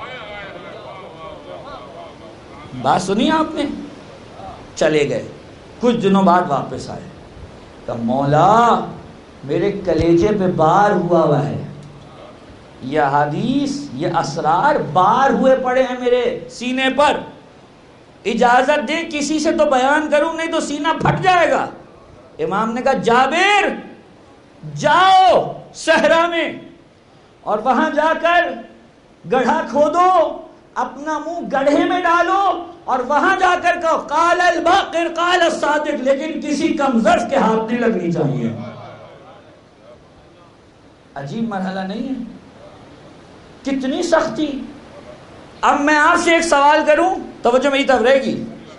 بات سنی آپ نے؟ چلے گئے، کچھ دنوں بعد واپس آئے، کہ مولا میرے کلیجے پہ بار ہوا ہوا ہے، یہ حدیث یہ اسرار بار ہوئے پڑے ہیں میرے سینے پر، اجازت دے کسی سے تو بیان کروں، نہیں تو سینہ پھٹ جائے گا۔ امام نے کہا جابر جاؤ صحرا میں اور وہاں جا کر گڑھا کھودو، اپنا منہ گڑھے میں ڈالو اور وہاں جا کر کہو قال الباقر قال الصادق، لیکن کسی کمظرف کے ہاتھ نہیں لگنی چاہیے۔ عجیب مرحلہ نہیں ہے؟ کتنی سختی۔ اب میں آپ سے ایک سوال کروں، توجہ میری طرف رہے گی،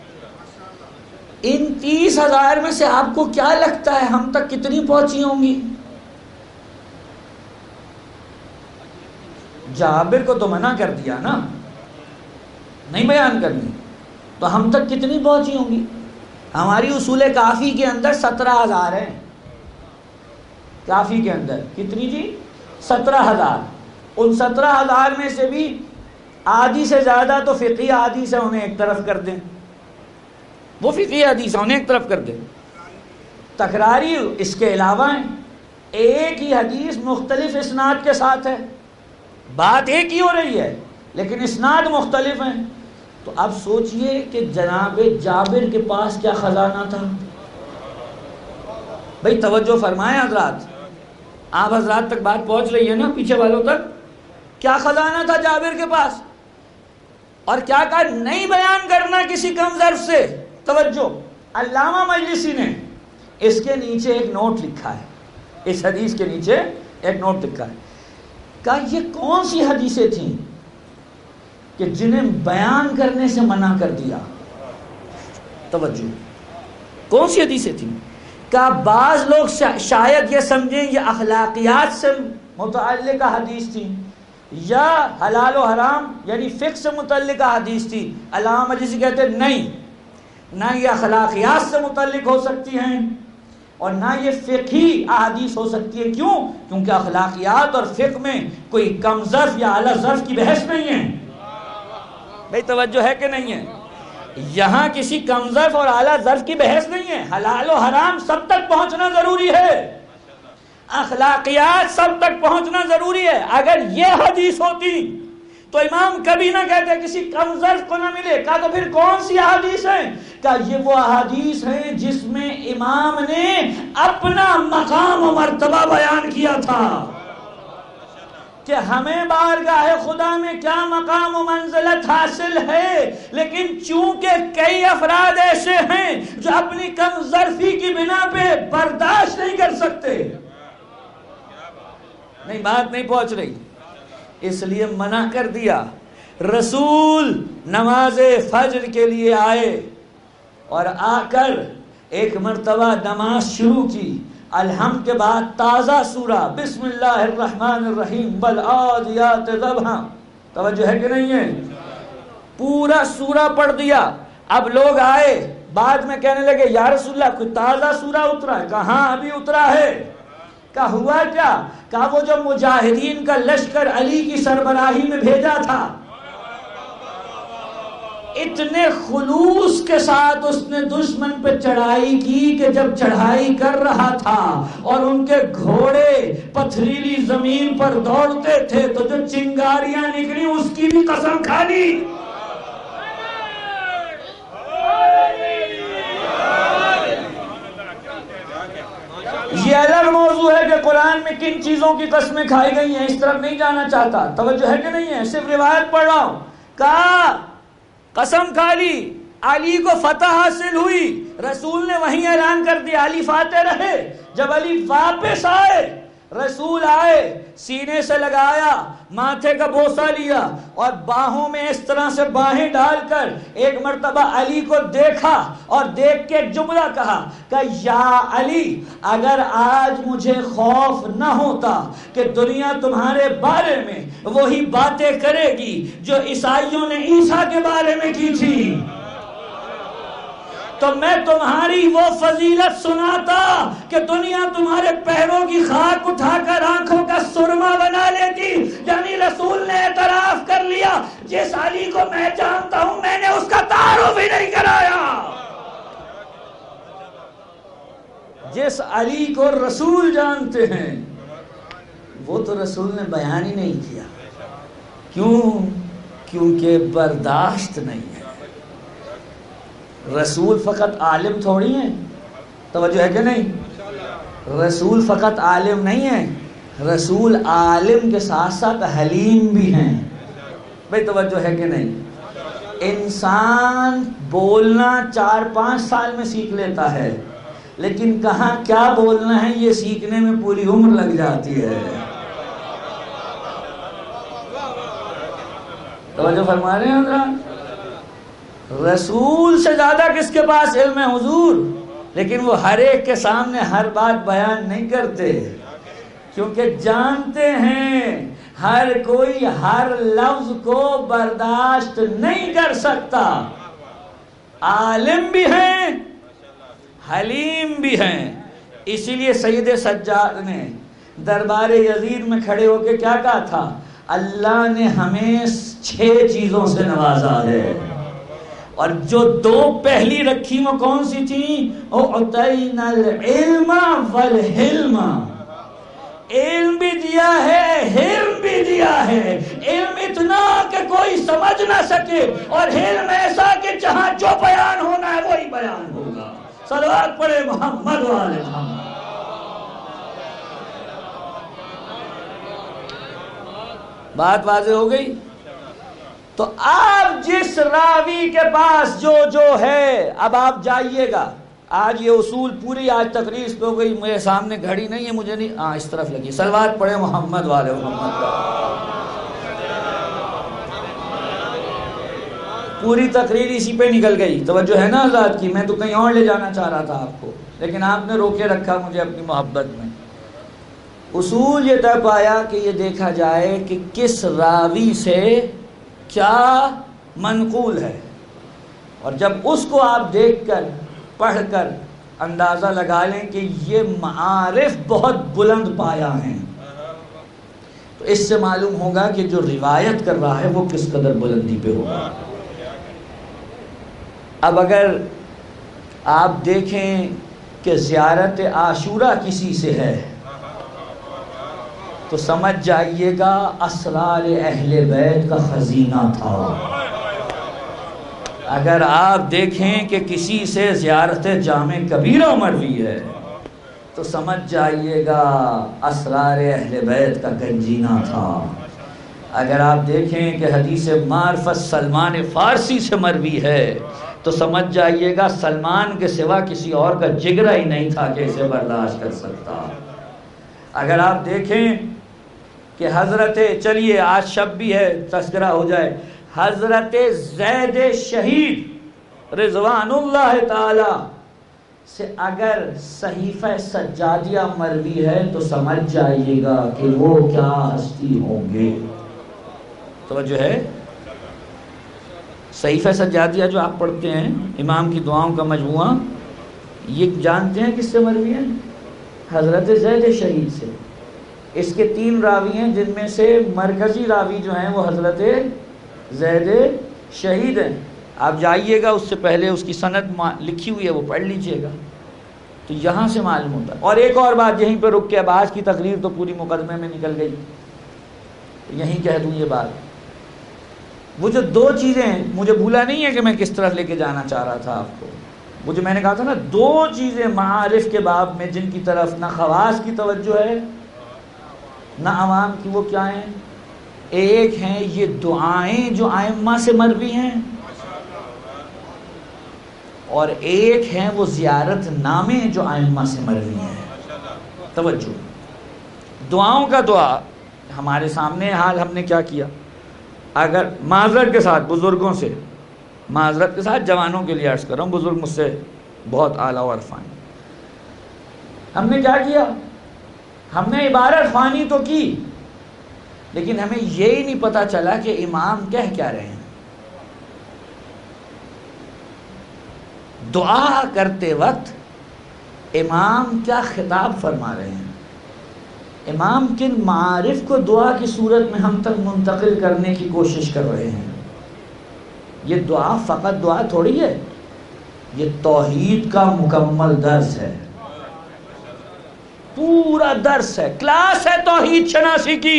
ان تیس ہزار میں سے آپ کو کیا لگتا ہے ہم تک کتنی پہنچی ہوں گی؟ جابر کو تو منع کر دیا نا، نہیں بیان کرنی، تو ہم تک کتنی پہنچی ہوں گی؟ ہماری اصول کافی کے اندر سترہ ہزار ہیں، کافی کے اندر کتنی جی؟ سترہ ہزار۔ ان سترہ ہزار میں سے بھی آدھی سے زیادہ تو فقہی حدیث ہے، انہیں ایک طرف کر دیں، وہ فقہی حدیث ہے انہیں ایک طرف کر دیں۔ تکراری اس کے علاوہ ہیں، ایک ہی حدیث مختلف اسناد کے ساتھ ہے، بات ایک ہی ہو رہی ہے لیکن اسناد مختلف ہیں۔ تو اب سوچئے کہ جناب جابر کے پاس کیا خزانہ تھا۔ بھئی توجہ فرمائیں حضرات، آپ حضرات تک بات پہنچ رہی ہے نا، پیچھے والوں تک؟ کیا خزانہ تھا جابر کے پاس، اور کیا کہا نہیں بیان کرنا کسی کم ظرف سے۔ توجہ، علامہ مجلسی نے اس کے نیچے ایک نوٹ لکھا ہے، اس حدیث کے نیچے ایک نوٹ لکھا ہے، کہا یہ کون سی حدیثیں تھیں کہ جنہیں بیان کرنے سے منع کر دیا۔ توجہ، کون سی حدیثیں تھیں؟ کہ بعض لوگ شاید یہ سمجھیں یہ اخلاقیات سے متعلقہ حدیث تھی، یا حلال و حرام یعنی فقہ سے متعلق حدیث تھی، علامہ جسے کہتے ہیں نہیں، نہ یہ اخلاقیات سے متعلق ہو سکتی ہیں اور نہ یہ فقہی احادیث ہو سکتی ہے. کیوں؟ کیونکہ اخلاقیات اور فقہ میں کوئی کم ظرف یا اعلیٰ ظرف کی بحث نہیں ہے. بھئی توجہ ہے کہ نہیں ہے؟ یہاں کسی کم ظرف اور اعلیٰ ظرف کی بحث نہیں ہے. حلال و حرام سب تک پہنچنا ضروری ہے، اخلاقیات سب تک پہنچنا ضروری ہے. اگر یہ حدیث ہوتی تو امام کبھی نہ کہتے کسی کم ظرف کو نہ ملے. کہا تو پھر کون سی احادیث ہیں؟ کہا یہ وہ احادیث ہیں جس میں امام نے اپنا مقام و مرتبہ بیان کیا تھا کہ ہمیں بارگاہ خدا میں کیا مقام و منزلت حاصل ہے، لیکن چونکہ کئی افراد ایسے ہیں جو اپنی کم ظرفی کی بنا پہ برداشت نہیں کر سکتے. نہیں، بات نہیں پہنچ رہی، اس لیے منع کر دیا. رسول نماز فجر کے لیے آئے اور آ کر ایک مرتبہ نماز شروع کی. الحمد کے بعد تازہ سورہ بسم اللہ الرحمن الرحیم والعادیات ضبحا، توجہ ہے کہ نہیں ہے؟ پورا سورہ پڑھ دیا. اب لوگ آئے بعد میں کہنے لگے یا رسول اللہ کوئی تازہ سورہ اترا ہے؟ کہاں ابھی اترا ہے. کہا ہوا کیا؟ کہا وہ جو مجاہدین کا لشکر علی کی سربراہی میں بھیجا تھا، اتنے خلوص کے ساتھ اس نے دشمن پہ چڑھائی کی کہ جب چڑھائی کر رہا تھا اور ان کے گھوڑے پتھریلی زمین پر دوڑتے تھے تو جو چنگاریاں نکلی اس کی بھی قسم کھا لی. یہ الگ موضوع ہے کہ قرآن میں کن چیزوں کی قسمیں کھائی گئی ہیں، اس طرف نہیں جانا چاہتا. توجہ ہے کہ نہیں ہے؟ صرف روایت پڑھ رہا ہوں. کہا قسم کھا لی، علی کو فتح حاصل ہوئی، رسول نے وہیں اعلان کر دیا علی فاتح رہے. جب علی واپس آئے، رسول آئے، سینے سے لگایا، ماتھے کا بوسہ لیا اور باہوں میں اس طرح سے باہیں ڈال کر ایک مرتبہ علی کو دیکھا اور دیکھ کے ایک جملہ کہا کہ یا علی، اگر آج مجھے خوف نہ ہوتا کہ دنیا تمہارے بارے میں وہی باتیں کرے گی جو عیسائیوں نے عیسیٰ کے بارے میں کی تھی، تو میں تمہاری وہ فضیلت سناتا کہ دنیا تمہارے پیروں کی خاک اٹھا کر آنکھوں کا سرما بنا لیتی. یعنی رسول نے اعتراف کر لیا جس علی کو میں جانتا ہوں میں نے اس کا تعارف ہی نہیں کرایا. جس علی کو رسول جانتے ہیں وہ تو رسول نے بیان ہی نہیں کیا. کیوں؟ کیونکہ برداشت نہیں ہے. رسول فقط عالم تھوڑی ہیں، توجہ ہے کہ نہیں؟ رسول فقط عالم نہیں ہے، رسول عالم کے ساتھ ساتھ حلیم بھی ہیں. بھئی توجہ ہے کہ نہیں؟ انسان بولنا چار پانچ سال میں سیکھ لیتا ہے، لیکن کہاں کیا بولنا ہے یہ سیکھنے میں پوری عمر لگ جاتی ہے. توجہ فرما رہے ہیں حضرات؟ رسول سے زیادہ کس کے پاس علم ہے؟ حضور. لیکن وہ ہر ایک کے سامنے ہر بات بیان نہیں کرتے، کیونکہ جانتے ہیں ہر کوئی ہر لفظ کو برداشت نہیں کر سکتا. عالم بھی ہیں، حلیم بھی ہیں. اسی لیے سید سجاد نے دربار یزید میں کھڑے ہو کے کیا کہا تھا؟ اللہ نے ہمیں چھ چیزوں سے نوازا ہے، اور جو دو پہلی رکھی وہ کون سی تھیں؟ اعطینا العلم والحلم. علم بھی دیا ہے، حلم بھی دیا ہے. علم اتنا کہ کوئی سمجھ نہ سکے، اور حلم ایسا کہ جہاں جو بیان ہونا ہے وہی بیان ہوگا. صلوات پڑھے محمد والے محمد. بات واضح ہو گئی؟ تو آپ جس راوی کے پاس جو جو ہے، اب آپ جائیے گا. آج یہ اصول پوری آج تقریر پہ ہو گئی. میرے سامنے گھڑی نہیں ہے، مجھے نہیں، ہاں اس طرف لگی. صلوات پڑھے محمد والے محمد. پوری تقریر اسی پہ نکل گئی. توجہ ہے نا حضرات کی؟ میں تو کہیں اور لے جانا چاہ رہا تھا آپ کو، لیکن آپ نے روکے رکھا مجھے اپنی محبت میں. اصول یہ طے پایا کہ یہ دیکھا جائے کہ کس راوی سے کیا منقول ہے، اور جب اس کو آپ دیکھ کر پڑھ کر اندازہ لگا لیں کہ یہ معارف بہت بلند پایا ہیں، تو اس سے معلوم ہوگا کہ جو روایت کر رہا ہے وہ کس قدر بلندی پہ ہوگا۔ اب اگر آپ دیکھیں کہ زیارت عاشورہ کسی سے ہے تو سمجھ جائیے گا اسرار اہل بیت کا خزینہ تھا۔ اگر آپ دیکھیں کہ کسی سے زیارت جامع کبیرہ مروی ہے تو سمجھ جائیے گا اسرار اہل بیت کا گنجینہ تھا۔ اگر آپ دیکھیں کہ حدیث معرفت سلمان فارسی سے مروی ہے تو سمجھ جائیے گا سلمان کے سوا کسی اور کا جگرہ ہی نہیں تھا کہ اسے برداشت کر سکتا۔ اگر آپ دیکھیں کہ حضرت، چلیے آج شب بھی ہے تذکرہ ہو جائے، حضرت زید شہید رضوان اللہ تعالی سے اگر صحیفہ سجادیہ مروی ہے تو سمجھ جائیے گا کہ وہ کیا ہستی ہوں گے۔ توجہ ہے؟ صحیفہ سجادیہ جو آپ پڑھتے ہیں، امام کی دعاؤں کا مجموعہ، یہ جانتے ہیں کس سے مروی ہے؟ حضرت زید شہید سے۔ اس کے تین راوی ہیں جن میں سے مرکزی راوی جو ہیں وہ حضرت زید شہید ہیں۔ آپ جائیے گا، اس سے پہلے اس کی سند لکھی ہوئی ہے، وہ پڑھ لیجئے گا تو یہاں سے معلوم ہوتا ہے۔ اور ایک اور بات یہیں پہ رک کے، اب آج کی تقریر تو پوری مقدمے میں نکل گئی، یہیں کہہ دوں یہ بات، وہ جو دو چیزیں ہیں، مجھے بھولا نہیں ہے کہ میں کس طرف لے کے جانا چاہ رہا تھا آپ کو، وہ جو میں نے کہا تھا نا، دو چیزیں معارف کے باب میں جن کی طرف نہ خواص کی توجہ ہے نہ عوام کی، وہ کیا ہیں؟ ایک ہیں یہ دعائیں جو ائمہ سے مروی ہیں، اور ایک ہیں وہ زیارت نامے جو ائمہ سے مروی ہیں۔ توجہ، دعاؤں کا دعا ہمارے سامنے حال ہم نے کیا کیا، اگر معذرت کے ساتھ بزرگوں سے، معذرت کے ساتھ جوانوں کے لیے عرض کر رہا ہوں، بزرگ مجھ سے بہت اعلیٰ و عرفان، ہم نے کیا کیا، ہم نے عبارت خوانی تو کی لیکن ہمیں یہی نہیں پتا چلا کہ امام کہہ کیا رہے ہیں۔ دعا کرتے وقت امام کیا خطاب فرما رہے ہیں، امام کن معارف کو دعا کی صورت میں ہم تک منتقل کرنے کی کوشش کر رہے ہیں۔ یہ دعا فقط دعا تھوڑی ہے، یہ توحید کا مکمل درس ہے، پورا درس ہے، کلاس ہے توحید شناسی کی،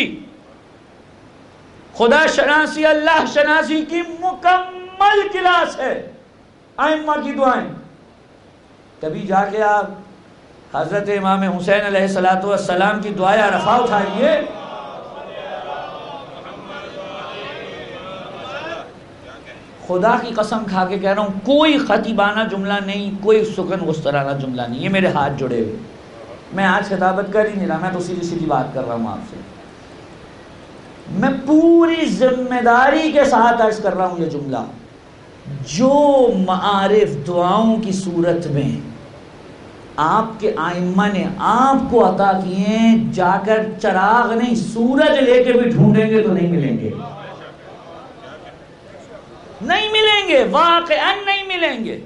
خدا شناسی، اللہ شناسی کی مکمل کلاس ہے ائمہ کی دعائیں۔ کبھی جا کے آپ حضرت امام حسین علیہ الصلوۃ والسلام کی دعائیں رفع اٹھائیے، خدا کی قسم کھا کے کہہ رہا ہوں، کوئی خطیبانہ جملہ نہیں، کوئی سکن گسترانہ جملہ نہیں، یہ میرے ہاتھ جڑے ہوئے، میں آج خطابت کر ہی نہیں رہا، میں تو سیدھی سیدھی بات کر رہا ہوں آپ سے، میں پوری ذمہ داری کے ساتھ عرض کر رہا ہوں یہ جملہ، جو معارف دعاؤں کی صورت میں آپ کے آئمہ نے آپ کو عطا کیے ہیں، جا کر چراغ نہیں سورج لے کے بھی ڈھونڈیں گے تو نہیں ملیں گے، نہیں ملیں گے، واقعاً نہیں ملیں گے۔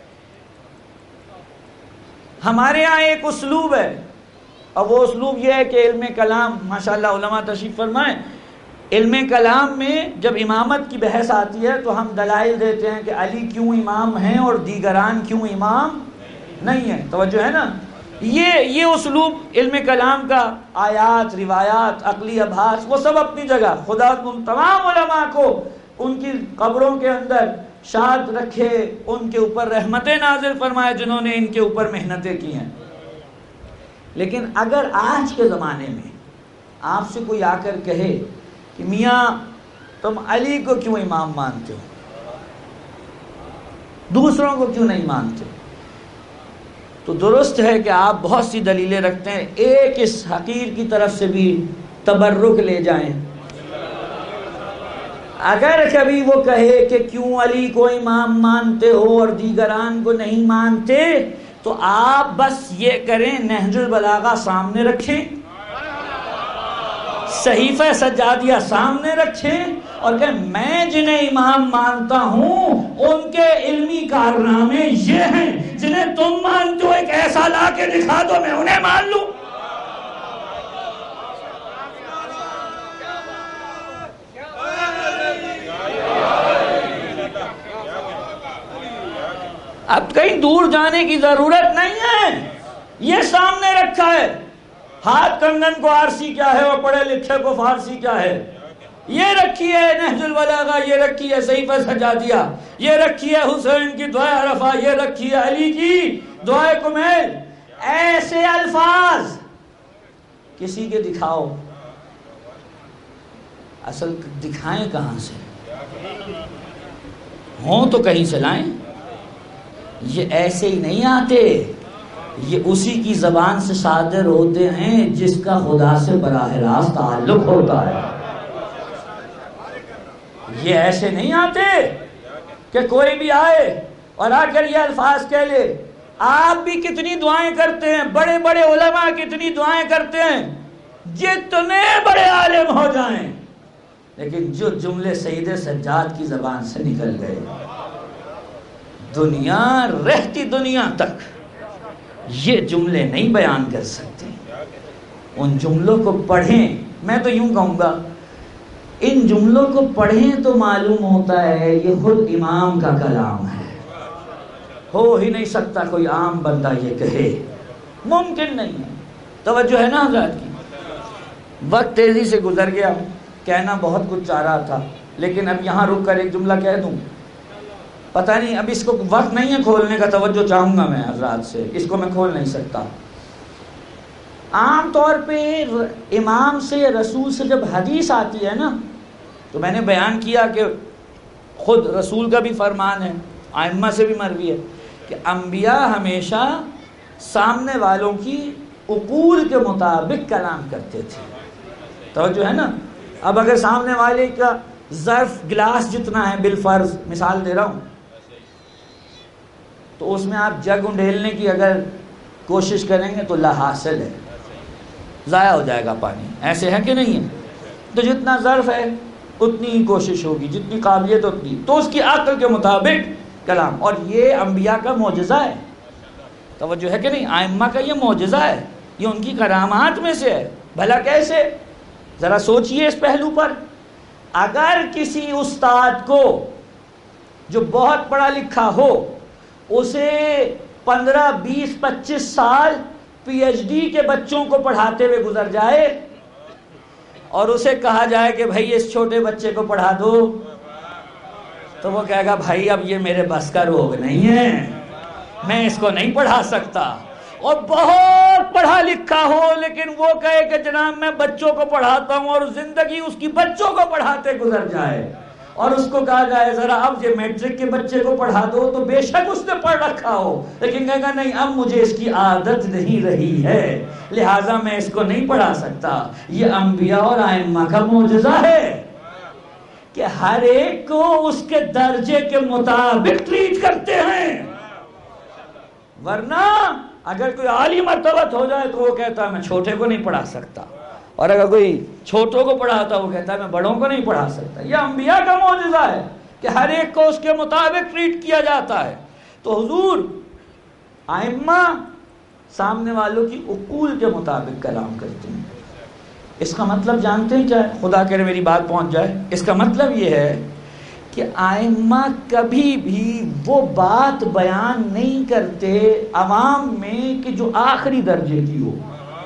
ہمارے ہاں ایک اسلوب ہے، اور وہ اسلوب یہ ہے کہ علم کلام، ماشاءاللہ علماء تشریف فرمائیں، علم کلام میں جب امامت کی بحث آتی ہے تو ہم دلائل دیتے ہیں کہ علی کیوں امام ہیں اور دیگران کیوں امام نہیں ہیں، توجہ ہے نا، یہ یہ اسلوب علم کلام کا، آیات، روایات، عقلی ابحاث، وہ سب اپنی جگہ، خدا ان تمام علماء کو ان کی قبروں کے اندر شاد رکھے، ان کے اوپر رحمتیں نازل فرمائے جنہوں نے ان کے اوپر محنتیں کی ہیں۔ لیکن اگر آج کے زمانے میں آپ سے کوئی آ کر کہے کہ میاں تم علی کو کیوں امام مانتے ہو، دوسروں کو کیوں نہیں مانتے، تو درست ہے کہ آپ بہت سی دلیلیں رکھتے ہیں، ایک اس حقیر کی طرف سے بھی تبرک لے جائیں۔ اگر کبھی وہ کہے کہ کیوں علی کو امام مانتے ہو اور دیگران کو نہیں مانتے، تو آپ بس یہ کریں، نہج البلاغہ سامنے رکھیں، صحیفہ سجادیہ سامنے رکھیں اور کہیں میں جنہیں امام مانتا ہوں ان کے علمی کارنامے یہ ہیں، جنہیں تم مانتے ہو ایک ایسا لا کے دکھا دو میں انہیں مان لوں۔ اب کہیں دور جانے کی ضرورت نہیں ہے، یہ سامنے رکھا ہے۔ ہاتھ کنگن کو عارسی کیا ہے اور پڑھے لکھے کو فارسی کیا ہے، یہ رکھی ہے نہج البلاغہ، یہ رکھی ہے صحیفہ سجادیہ، یہ رکھی ہے حسین کی دعائے عرفہ، یہ رکھی ہے علی کی دعائے کمیل۔ ایسے الفاظ کسی کے دکھاؤ، اصل دکھائیں کہاں سے؟ ہوں تو کہیں سے لائیں۔ یہ ایسے ہی نہیں آتے، یہ اسی کی زبان سے صادر ہوتے ہیں جس کا خدا سے براہ راست تعلق ہوتا ہے۔ یہ ایسے نہیں آتے کہ کوئی بھی آئے اور آ کر یہ الفاظ کہہ لے۔ آپ بھی کتنی دعائیں کرتے ہیں، بڑے بڑے علماء کتنی دعائیں کرتے ہیں، جتنے بڑے عالم ہو جائیں، لیکن جو جملے سید سجاد کی زبان سے نکل گئے، دنیا رہتی دنیا تک یہ جملے نہیں بیان کر سکتے۔ ان جملوں کو پڑھیں، میں تو یوں کہوں گا ان جملوں کو پڑھیں تو معلوم ہوتا ہے یہ خود امام کا کلام ہے۔ ہو ہی نہیں سکتا کوئی عام بندہ یہ کہے، ممکن نہیں ہے۔ توجہ ہے نا حضرات کی؟ وقت تیزی سے گزر گیا، کہنا بہت کچھ چاہ رہا تھا، لیکن اب یہاں رک کر ایک جملہ کہہ دوں۔ پتہ نہیں اب اس کو وقت نہیں ہے کھولنے کا، توجہ چاہوں گا میں حضرات سے، اس کو میں کھول نہیں سکتا۔ عام طور پہ امام سے رسول سے جب حدیث آتی ہے نا، تو میں نے بیان کیا کہ خود رسول کا بھی فرمان ہے، ائمہ سے بھی مروی ہے کہ انبیاء ہمیشہ سامنے والوں کی عقول کے مطابق کلام کرتے تھے۔ توجہ ہے نا؟ اب اگر سامنے والے کا ظرف گلاس جتنا ہے، بالفرض مثال دے رہا ہوں، تو اس میں آپ جگ انڈیلنے کی اگر کوشش کریں گے تو لا حاصل ہے، ضائع ہو جائے گا پانی۔ ایسے ہے کہ نہیں ہے؟ تو جتنا ظرف ہے اتنی ہی کوشش ہوگی، جتنی قابلیت اتنی، تو اس کی عقل کے مطابق کلام۔ اور یہ انبیاء کا معجزہ ہے، توجہ ہے کہ نہیں؟ ائمہ کا یہ معجزہ ہے، یہ ان کی کرامات میں سے ہے۔ بھلا کیسے؟ ذرا سوچئے اس پہلو پر۔ اگر کسی استاد کو جو بہت پڑھا لکھا ہو، اسے پندرہ بیس پچیس سال پی ایچ ڈی کے بچوں کو پڑھاتے ہوئے گزر جائے اور اسے کہا جائے کہ بھائی اس چھوٹے بچے کو پڑھا دو، تو وہ کہے گا بھائی اب یہ میرے بس کا روگ نہیں ہے، میں اس کو نہیں پڑھا سکتا۔ اور بہت پڑھا لکھا ہو لیکن وہ کہے کہ جناب میں بچوں کو پڑھاتا ہوں، اور زندگی اس کی بچوں کو پڑھاتے گزر جائے، اور اس کو کہا جائے ذرا اب یہ میٹرک کے بچے کو پڑھا دو، تو بے شک اس نے پڑھ رکھا ہو لیکن کہے گا نہیں اب مجھے اس کی عادت نہیں رہی ہے، لہٰذا میں اس کو نہیں پڑھا سکتا۔ یہ انبیاء اور ائمہ کا معجزہ ہے کہ ہر ایک کو اس کے درجے کے مطابق ٹریٹ کرتے ہیں۔ ورنہ اگر کوئی عالی مرتبہ ہو جائے تو وہ کہتا ہے میں چھوٹے کو نہیں پڑھا سکتا، اور اگر کوئی چھوٹوں کو پڑھاتا وہ کہتا ہے میں بڑوں کو نہیں پڑھا سکتا۔ یہ انبیاء کا معجزہ ہے کہ ہر ایک کو اس کے مطابق ٹریٹ کیا جاتا ہے۔ تو حضور ائمہ سامنے والوں کی عقول کے مطابق کلام کرتے ہیں۔ اس کا مطلب جانتے ہیں کیا ہے؟ خدا کرے میری بات پہنچ جائے۔ اس کا مطلب یہ ہے کہ ائمہ کبھی بھی وہ بات بیان نہیں کرتے عوام میں کہ جو آخری درجے کی ہو،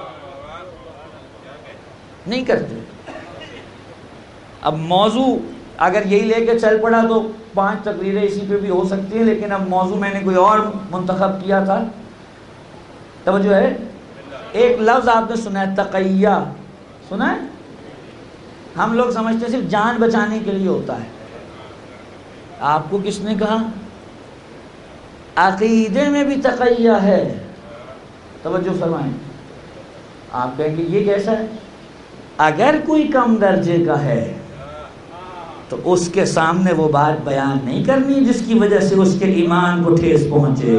نہیں کرتے۔ اب موضوع اگر یہی لے کے چل پڑا تو پانچ تقریریں اسی پہ بھی ہو سکتی ہیں، لیکن اب موضوع میں نے کوئی اور منتخب کیا تھا۔ توجہ ہے؟ ایک لفظ آپ نے سنا ہے تقیہ، سنا ہے؟ ہم لوگ سمجھتے ہیں صرف جان بچانے کے لیے ہوتا ہے۔ آپ کو کس نے کہا؟ عقیدے میں بھی تقیہ ہے۔ توجہ فرمائیں۔ آپ کہیں گے یہ کیسا ہے؟ اگر کوئی کم درجے کا ہے تو اس کے سامنے وہ بات بیان نہیں کرنی جس کی وجہ سے اس کے ایمان کو ٹھیس پہنچے۔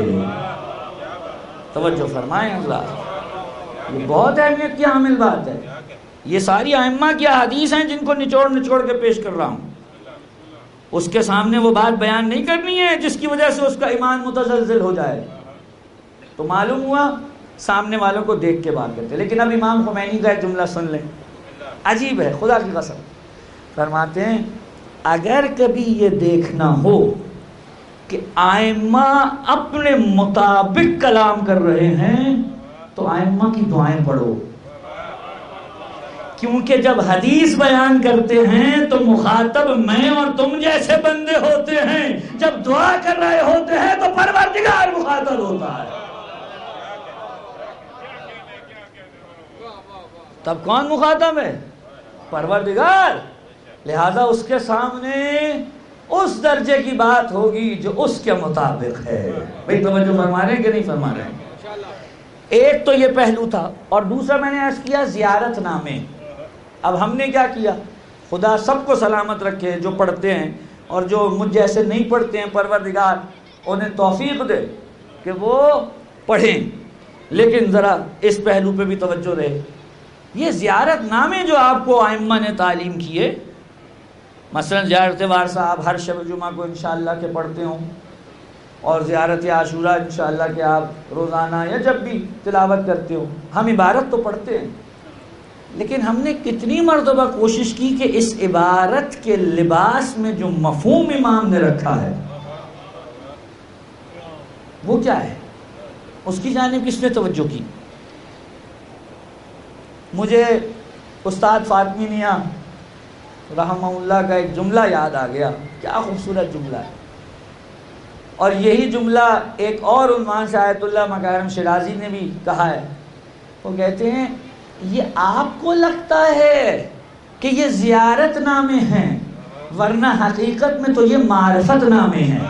توجہ فرمائیں اللہ، یہ بہت اہمیت کی حامل بات ہے۔ یہ ساری ائمہ کی احادیث ہیں جن کو نچوڑ نچوڑ کے پیش کر رہا ہوں. اس کے سامنے وہ بات بیان نہیں کرنی ہے جس کی وجہ سے اس کا ایمان متزلزل ہو جائے. تو معلوم ہوا سامنے والوں کو دیکھ کے بات کرتے. لیکن اب امام خمینی کا ایک جملہ سن لیں, عجیب ہے, خدا کی قسم. فرماتے ہیں اگر کبھی یہ دیکھنا ہو کہ ائمہ اپنے مطابق کلام کر رہے ہیں تو ائمہ کی دعائیں پڑھو, کیونکہ جب حدیث بیان کرتے ہیں تو مخاطب میں اور تم جیسے بندے ہوتے ہیں, جب دعا کر رہے ہوتے ہیں تو پروردگار مخاطب ہوتا ہے. تب کون مخاطب ہے؟ پروردگار. لہذا اس کے سامنے اس درجے کی بات ہوگی جو اس کے مطابق ہے. بھئی توجہ فرما رہے ہیں کہ نہیں فرما رہے ہیں؟ ایک تو یہ پہلو تھا, اور دوسرا میں نے عرض کیا زیارت نامے. اب ہم نے کیا کیا؟ خدا سب کو سلامت رکھے جو پڑھتے ہیں, اور جو مجھ جیسے نہیں پڑھتے ہیں پروردگار انہیں توفیق دے کہ وہ پڑھیں. لیکن ذرا اس پہلو پہ بھی توجہ رہے. یہ زیارت نامے جو آپ کو ائمہ نے تعلیم کیے, مثلا زیارت وارثہ آپ ہر شب جمعہ کو انشاءاللہ کے پڑھتے ہوں, اور زیارت عاشورہ انشاءاللہ کہ آپ روزانہ یا جب بھی تلاوت کرتے ہو. ہم عبارت تو پڑھتے ہیں, لیکن ہم نے کتنی مرتبہ کوشش کی کہ اس عبارت کے لباس میں جو مفہوم امام نے رکھا ہے وہ کیا ہے, اس کی جانب کس نے توجہ کی. مجھے استاد فاطمی میاں رحمہ اللہ کا ایک جملہ یاد آ گیا, کیا خوبصورت جملہ ہے. اور یہی جملہ ایک اور عنوان سے آیت اللہ مکارم شیرازی نے بھی کہا ہے. وہ کہتے ہیں یہ آپ کو لگتا ہے کہ یہ زیارت نامے ہیں, ورنہ حقیقت میں تو یہ معرفت نامے ہیں.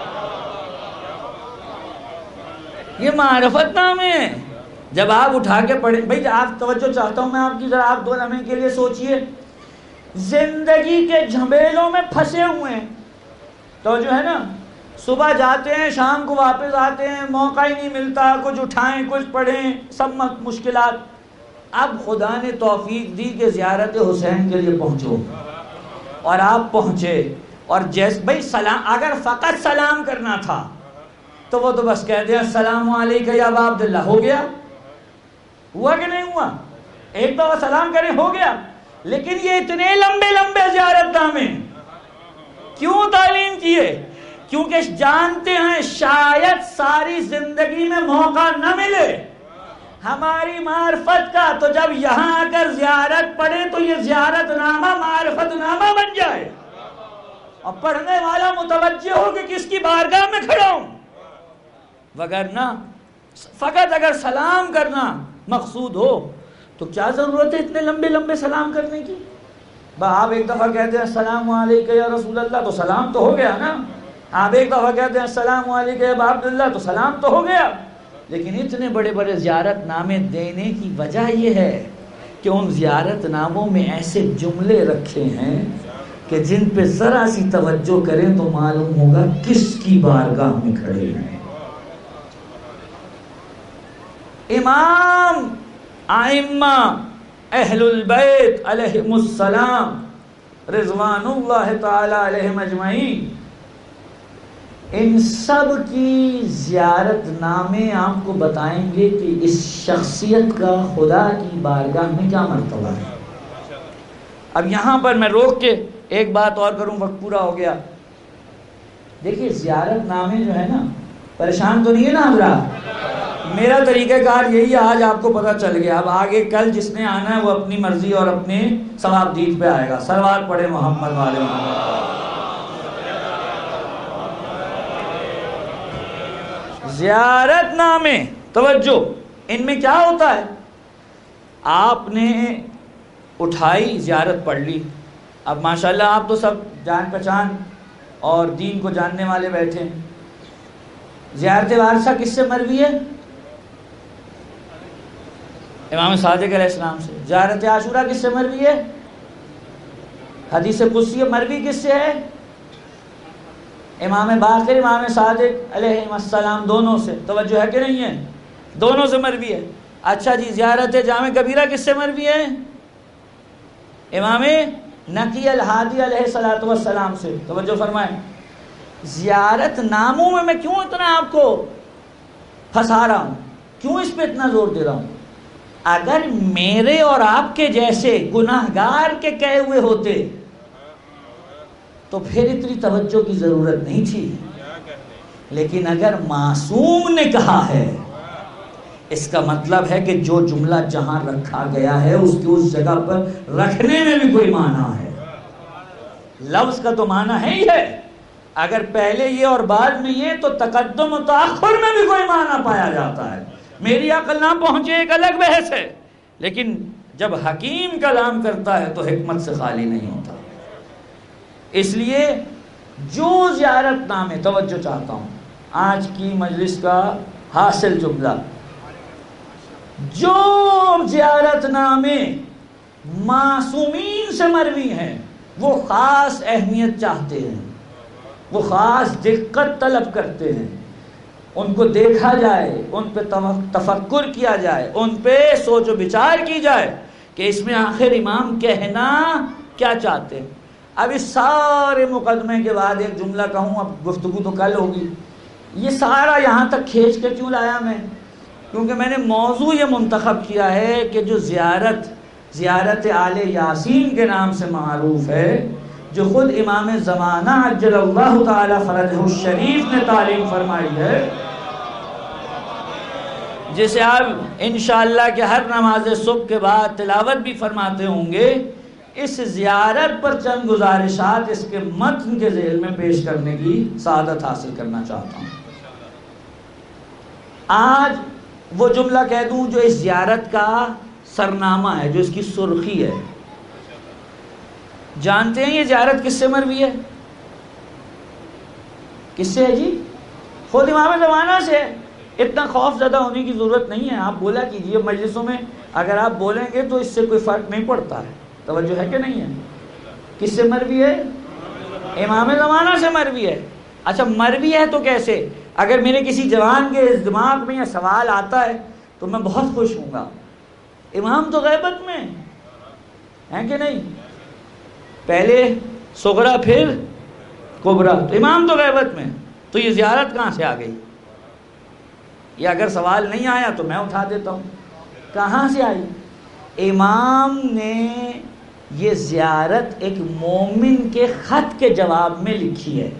یہ معرفت نامے ہیں. جب آپ اٹھا کے پڑھیں, بھئی آپ توجہ چاہتا ہوں میں آپ کی, ذرا آپ دو لمحے کے لیے سوچئے. زندگی کے جھمیلوں میں پھنسے ہوئے ہیں تو جو ہے نا, صبح جاتے ہیں شام کو واپس آتے ہیں, موقع ہی نہیں ملتا, کچھ اٹھائیں کچھ پڑھیں, سب مشکلات. اب خدا نے توفیق دی کہ زیارت حسین کے لیے پہنچو, اور آپ پہنچے. اور جیسے بھئی سلام, اگر فقط سلام کرنا تھا تو وہ تو بس کہتے ہیں السلام علیکم یا ابا عبداللہ, ہو گیا. ہوا کہ نہیں ہوا؟ ایک دفعہ سلام کریں ہو گیا. لیکن یہ اتنے لمبے لمبے زیارت نامے کیوں تعلیم کیے؟ کیونکہ جانتے ہیں شاید ساری زندگی میں موقع نہ ملے ہماری معرفت کا, تو جب یہاں آ کر زیارت پڑھے تو یہ زیارت نامہ معرفت نامہ بن جائے, اور پڑھنے والا متوجہ ہو کہ کس کی بارگاہ میں کھڑا ہوں. وگرنہ فقط اگر سلام کرنا مقصود ہو تو کیا ضرورت ہے اتنے لمبے لمبے سلام کرنے کی. آپ ایک دفعہ کہتے ہیں السلام علیکم یا رسول اللہ تو سلام تو ہو گیا نا. آپ ایک دفعہ کہتے ہیں السلام علیکم یا ابا عبداللہ تو سلام تو ہو گیا. لیکن اتنے بڑے بڑے زیارت نامے دینے کی وجہ یہ ہے کہ ان زیارت ناموں میں ایسے جملے رکھے ہیں کہ جن پہ ذرا سی توجہ کریں تو معلوم ہوگا کس کی بارگاہ میں کھڑے ہیں. امام ائمہ اہل البیت علیہم السلام رضوان اللہ تعالی علیہم اجمعین, ان سب کی زیارت نامے آپ کو بتائیں گے کہ اس شخصیت کا خدا کی بارگاہ میں کیا مرتبہ ہے. اب یہاں پر میں روک کے ایک بات اور کروں, وقت پورا ہو گیا. دیکھیے زیارت نامے جو ہے نا, پریشان تو نہیں ہے نا حضرات؟ میرا طریقہ کار یہی ہے, آج آپ کو پتہ چل گیا. اب آگے کل جس نے آنا ہے وہ اپنی مرضی اور اپنے ثواب دید پہ آئے گا. سلوات پڑھے محمد والے محمد. زیارت نامے توجہ, ان میں کیا ہوتا ہے؟ آپ نے اٹھائی زیارت پڑھ لی. اب ماشاءاللہ آپ تو سب جان پہچان اور دین کو جاننے والے بیٹھے ہیں. زیارت وارثہ کس سے مروی ہے؟ امام صادق علیہ السلام سے. زیارت عاشورہ کس سے مروی ہے؟ حدیث قدسی مروی کس سے ہے؟ امام باقر امام صادق علیہ السلام دونوں سے. توجہ ہے کہ نہیں ہے؟ دونوں سے مروی ہے. اچھا جی, زیارت جامع کبیرہ کس سے مروی ہے؟ امام نقی الہادی علیہ الصلوۃ والسلام سے. توجہ فرمائیں، زیارت ناموں میں میں کیوں اتنا آپ کو پھنسا رہا ہوں، کیوں اس پہ اتنا زور دے رہا ہوں؟ اگر میرے اور آپ کے جیسے گناہگار کے کہے ہوئے ہوتے تو پھر اتنی توجہ کی ضرورت نہیں تھی، لیکن اگر معصوم نے کہا ہے، اس کا مطلب ہے کہ جو جملہ جہاں رکھا گیا ہے اس کی اس جگہ پر رکھنے میں بھی کوئی معنی ہے. لفظ کا تو معنی ہے ہی ہے، اگر پہلے یہ اور بعد میں یہ تو تقدم و تاخر میں بھی کوئی معنی پایا جاتا ہے. میری عقل نہ پہنچے ایک الگ بحث ہے، لیکن جب حکیم کلام کرتا ہے تو حکمت سے خالی نہیں ہوتا. اس لیے جو زیارت نامے، توجہ چاہتا ہوں آج کی مجلس کا حاصل جملہ، جو زیارت نامے معصومین سے مروی ہیں وہ خاص اہمیت چاہتے ہیں، وہ خاص دقت طلب کرتے ہیں. ان کو دیکھا جائے، ان پہ تفکر کیا جائے، ان پہ سوچ و بچار کی جائے کہ اس میں آخر امام کہنا کیا چاہتے ہیں. اب اس سارے مقدمے کے بعد ایک جملہ کہوں، اب گفتگو تو کل ہوگی. یہ سارا یہاں تک کھینچ کے کیوں لایا میں؟ کیونکہ میں نے موضوع یہ منتخب کیا ہے کہ جو زیارت زیارت آل یاسین کے نام سے معروف ہے، جو خود امام زمانہ عجل اللہ تعالی فرجہ الشریف نے تعلیم فرمائی ہے، جسے آپ انشاءاللہ کہ ہر نماز صبح کے بعد تلاوت بھی فرماتے ہوں گے، اس زیارت پر چند گزارشات اس کے متن کے ذیل میں پیش کرنے کی سعادت حاصل کرنا چاہتا ہوں. آج وہ جملہ کہہ دوں جو اس زیارت کا سرنامہ ہے، جو اس کی سرخی ہے. جانتے ہیں یہ زیارت کس سے مروی ہے؟ کس سے ہے جی؟ خود امام زمانہ سے. اتنا خوف زدہ ہونے کی ضرورت نہیں ہے. آپ بولا کیجئے مجلسوں میں، اگر آپ بولیں گے تو اس سے کوئی فرق نہیں پڑتا ہے. توجہ ہے کہ نہیں ہے؟ کس سے مروی ہے؟ امام زمانہ سے مروی ہے. اچھا مروی ہے تو کیسے؟ اگر میرے کسی جوان کے دماغ میں یہ سوال آتا ہے تو میں بہت خوش ہوں گا. امام تو غیبت میں ہیں کہ نہیں؟ پہلے صغرا پھر کبرا، تو امام تو غیبت میں، تو یہ زیارت کہاں سے آ گئی؟ یہ اگر سوال نہیں آیا تو میں اٹھا دیتا ہوں. کہاں سے آئی؟ امام نے یہ زیارت ایک مومن کے خط کے جواب میں لکھی ہے،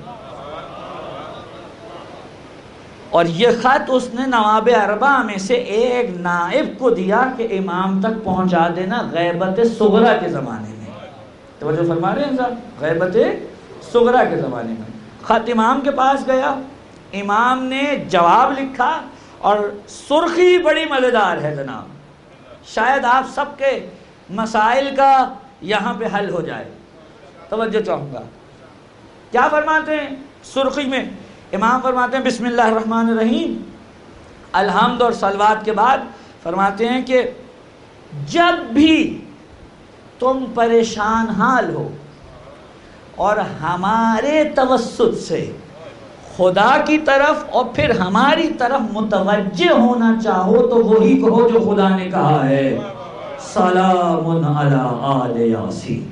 اور یہ خط اس نے نواب اربعہ میں سے ایک نائب کو دیا کہ امام تک پہنچا دینا غیبت صغرا کے زمانے میں. توجہ فرما رہے ہیں صاحب؟ غیبت صغرا کے زمانے میں خط امام کے پاس گیا، امام نے جواب لکھا، اور سرخی بڑی مزیدار ہے جناب، شاید آپ سب کے مسائل کا یہاں پہ حل ہو جائے. توجہ چاہوں گا. کیا فرماتے ہیں سرخی میں؟ امام فرماتے ہیں بسم اللہ الرحمن الرحیم، الحمد اور صلوات کے بعد فرماتے ہیں کہ جب بھی تم پریشان حال ہو اور ہمارے توسط سے خدا کی طرف اور پھر ہماری طرف متوجہ ہونا چاہو تو وہی کہو جو خدا نے کہا ہے، سلام علی آل یاسین.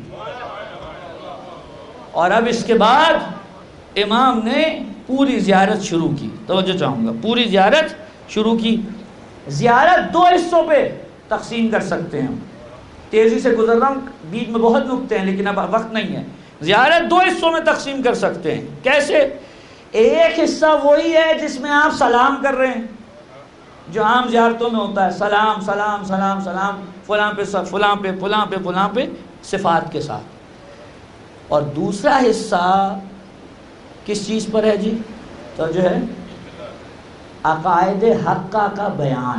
اور اب اس کے بعد امام نے پوری زیارت شروع کی. توجہ چاہوں گا، پوری زیارت شروع کی. زیارت دو حصوں پہ تقسیم کر سکتے ہیں. تیزی سے گزر رہا ہوں، بیچ میں بہت نکتے ہیں لیکن اب وقت نہیں ہے. زیارت دو حصوں میں تقسیم کر سکتے ہیں. کیسے؟ ایک حصہ وہی ہے جس میں آپ سلام کر رہے ہیں، جو عام زیارتوں میں ہوتا ہے، سلام سلام سلام سلام فلاں پہ فلاں پہ فلاں پہ فلاں پہ صفات کے ساتھ. اور دوسرا حصہ کس چیز پر ہے جی؟ تو جو ہے عقائد حقہ کا بیان.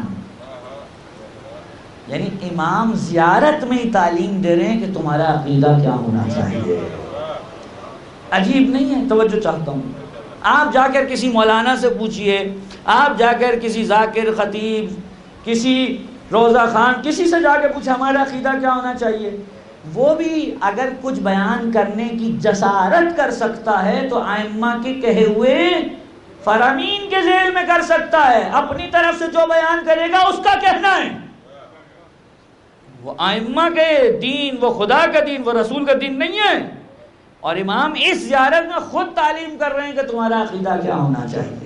یعنی امام زیارت میں ہی تعلیم دے رہے ہیں کہ تمہارا عقیدہ کیا ہونا چاہیے. عجیب نہیں ہے؟ توجہ چاہتا ہوں. آپ جا کر کسی مولانا سے پوچھئے، آپ جا کر کسی ذاکر خطیب، کسی روزہ خان، کسی سے جا کے پوچھے ہمارا عقیدہ کیا ہونا چاہیے، وہ بھی اگر کچھ بیان کرنے کی جسارت کر سکتا ہے تو ائمہ کے کہے ہوئے فرامین کے ذیل میں کر سکتا ہے. اپنی طرف سے جو بیان کرے گا اس کا کہنا ہے. وہ آئمہ کے دین، وہ خدا کا دین، وہ رسول کا دین نہیں ہے. اور امام اس زیارت میں خود تعلیم کر رہے ہیں کہ تمہارا عقیدہ کیا ہونا چاہیے.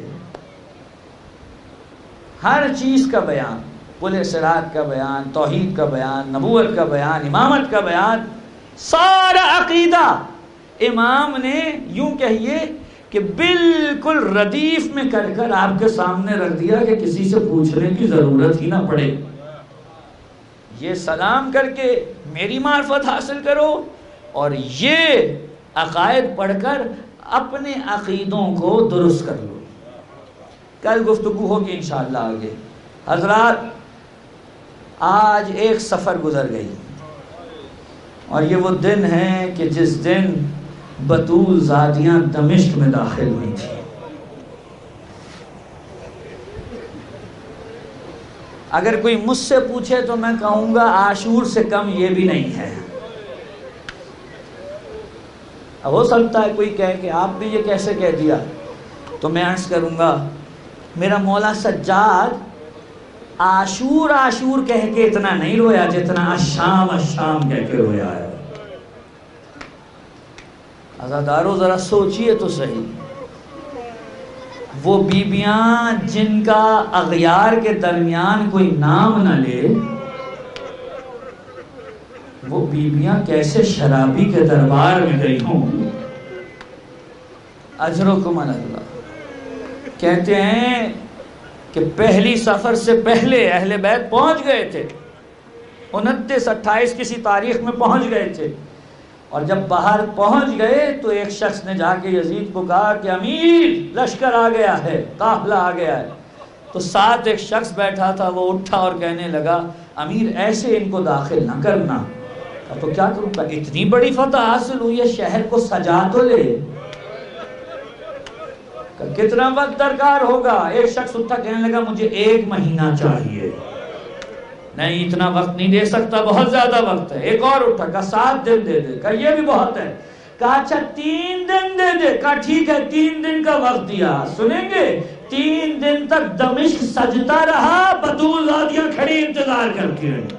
ہر چیز کا بیان، پل صراط کا بیان، توحید کا بیان، نبوت کا بیان، امامت کا بیان، سارا عقیدہ امام نے یوں کہیے کہ بالکل ردیف میں کر کر آپ کے سامنے رکھ دیا کہ کسی سے پوچھنے کی ضرورت ہی نہ پڑے. یہ سلام کر کے میری معرفت حاصل کرو اور یہ عقائد پڑھ کر اپنے عقیدوں کو درست کر لو. کل گفتگو ہوگی انشاءاللہ آگے. حضرات آج ایک سفر گزر گئی اور یہ وہ دن ہے کہ جس دن بطول زادیاں دمشق میں داخل ہوئی تھی. اگر کوئی مجھ سے پوچھے تو میں کہوں گا عاشور سے کم یہ بھی نہیں ہے. ہو سکتا ہے کوئی کہے کہ آپ نے یہ کیسے کہہ دیا، تو میں عرض کروں گا میرا مولا سجاد عاشور عاشور کہہ کے اتنا نہیں رویا جتنا الشام الشام کہہ کے رویا ہے. عزادارو ذرا سوچئے تو صحیح، وہ بیبیاں جن کا اغیار کے درمیان کوئی نام نہ لے، وہ بیبیاں کیسے شرابی کے دربار میں گئی ہوں. اجرکم اللہ. کہتے ہیں کہ پہلی سفر سے پہلے اہل بیت پہنچ گئے تھے، انتیس اٹھائیس کسی تاریخ میں پہنچ گئے تھے. اور جب باہر پہنچ گئے تو ایک شخص نے جا کے یزید کو کہا کہ امیر لشکر آ گیا ہے، قافلہ آ گیا ہے. تو ساتھ ایک شخص بیٹھا تھا، وہ اٹھا اور کہنے لگا امیر ایسے ان کو داخل نہ کرنا. تو کیا کروں گا، اتنی بڑی فتح حاصل ہوئی ہے، شہر کو سجا تو لے. کتنا وقت درکار ہوگا؟ ایک شخص اٹھا کہنے لگا مجھے ایک مہینہ چاہیے. نہیں اتنا وقت نہیں دے سکتا، بہت زیادہ وقت ہے. ایک اور اٹھا کہا سات دن دے دے. کہا یہ بھی بہت ہے. کہا اچھا تین دن دے دے. کہا ٹھیک ہے تین دن کا وقت دیا. سنیں گے تین دن تک دمشق سجتا رہا، بطول زادیاں کھڑی انتظار کرتی رہی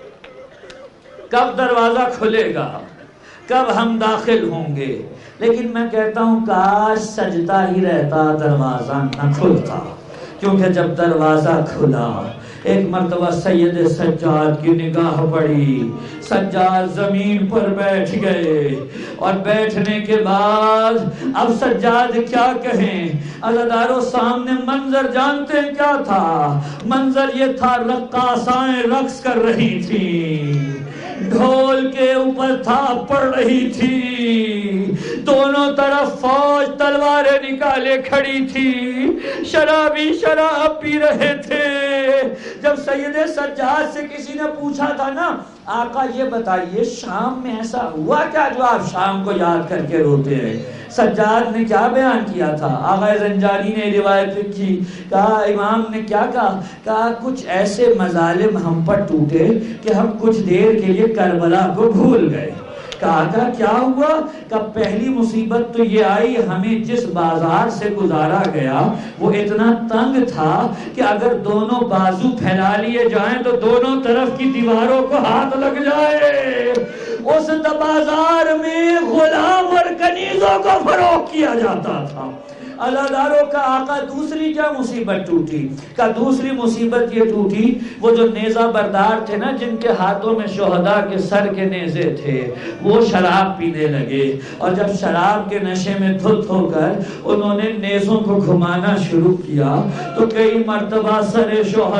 کب دروازہ کھلے گا، کب ہم داخل ہوں گے. لیکن میں کہتا ہوں کاش سجدہ ہی رہتا دروازہ نہ کھلتا. کیونکہ جب دروازہ کھلا ایک مرتبہ سید سجاد کی نگاہ پڑی، سجاد زمین پر بیٹھ گئے. اور بیٹھنے کے بعد اب سجاد کیا کہیں. عزادارو سامنے منظر جانتے ہیں کیا تھا؟ منظر یہ تھا رقاصائیں رقص کر رہی تھی، ڈھول کے اوپر تھاپ پڑ رہی تھی، دونوں طرف فوج تلواریں نکالے کھڑی تھی، شرابی شراب پی رہے تھے. جب سید سجاد سے کسی نے پوچھا تھا نا آقا یہ بتائیے شام میں ایسا ہوا کیا جو آپ شام کو یاد کر کے روتے ہیں؟ سجاد نے کیا بیان کیا تھا؟ آقا زنجانی نے روایت کی، کہا امام نے کیا کہا؟ کہا کچھ ایسے مظالم ہم پر ٹوٹے کہ ہم کچھ دیر کے لیے کربلا کو بھول گئے. کہا کہا کیا ہوا؟ کہ پہلی مصیبت تو یہ آئی ہمیں جس بازار سے گزارا گیا وہ اتنا تنگ تھا کہ اگر دونوں بازو پھیلا لیے جائیں تو دونوں طرف کی دیواروں کو ہاتھ لگ جائے. اس بازار میں غلام اور کنیزوں کو فروخت کیا جاتا تھا. اللہ داروں کا آقا دوسری کیا مصیبت ٹوٹی؟ کہ دوسری مصیبت یہ ٹوٹی وہ جو نیزہ بردار تھے نا جن کے ہاتھوں میں شہداء کے سر کے نیزے تھے، وہ شراب پینے لگے. اور جب شراب کے نشے میں دھت ہو کر انہوں نے نیزوں کو گھمانا شروع کیا تو کئی مرتبہ سر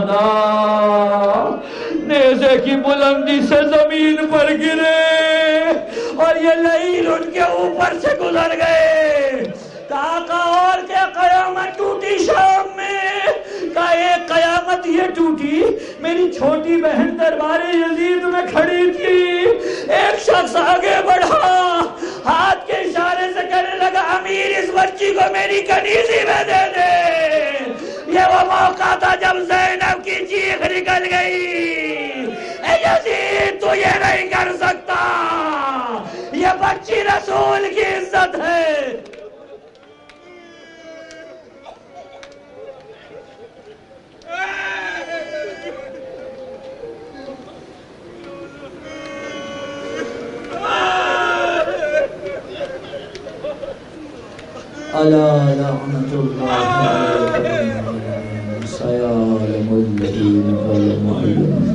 شہداء نیزے کی بلندی سے زمین پر گرے اور یہ لعین ان کے اوپر سے گزر گئے. کہا اور کیا قیامت ٹوٹی شام میں؟ کہا ایک قیامت یہ ٹوٹی میری چھوٹی بہن دربار یزید میں کھڑی تھی، ایک شخص آگے بڑھا ہاتھ کے اشارے سے کہنے لگا امیر اس بچی کو میری کنیزی میں دے دے. یہ وہ موقع تھا جب زینب کی چیخ نکل گئی اے یزید تو یہ نہیں کر سکتا، یہ بچی رسول کی عزت ہے. الا لعنت اللہ علیہ سیعلم الذین ظلموا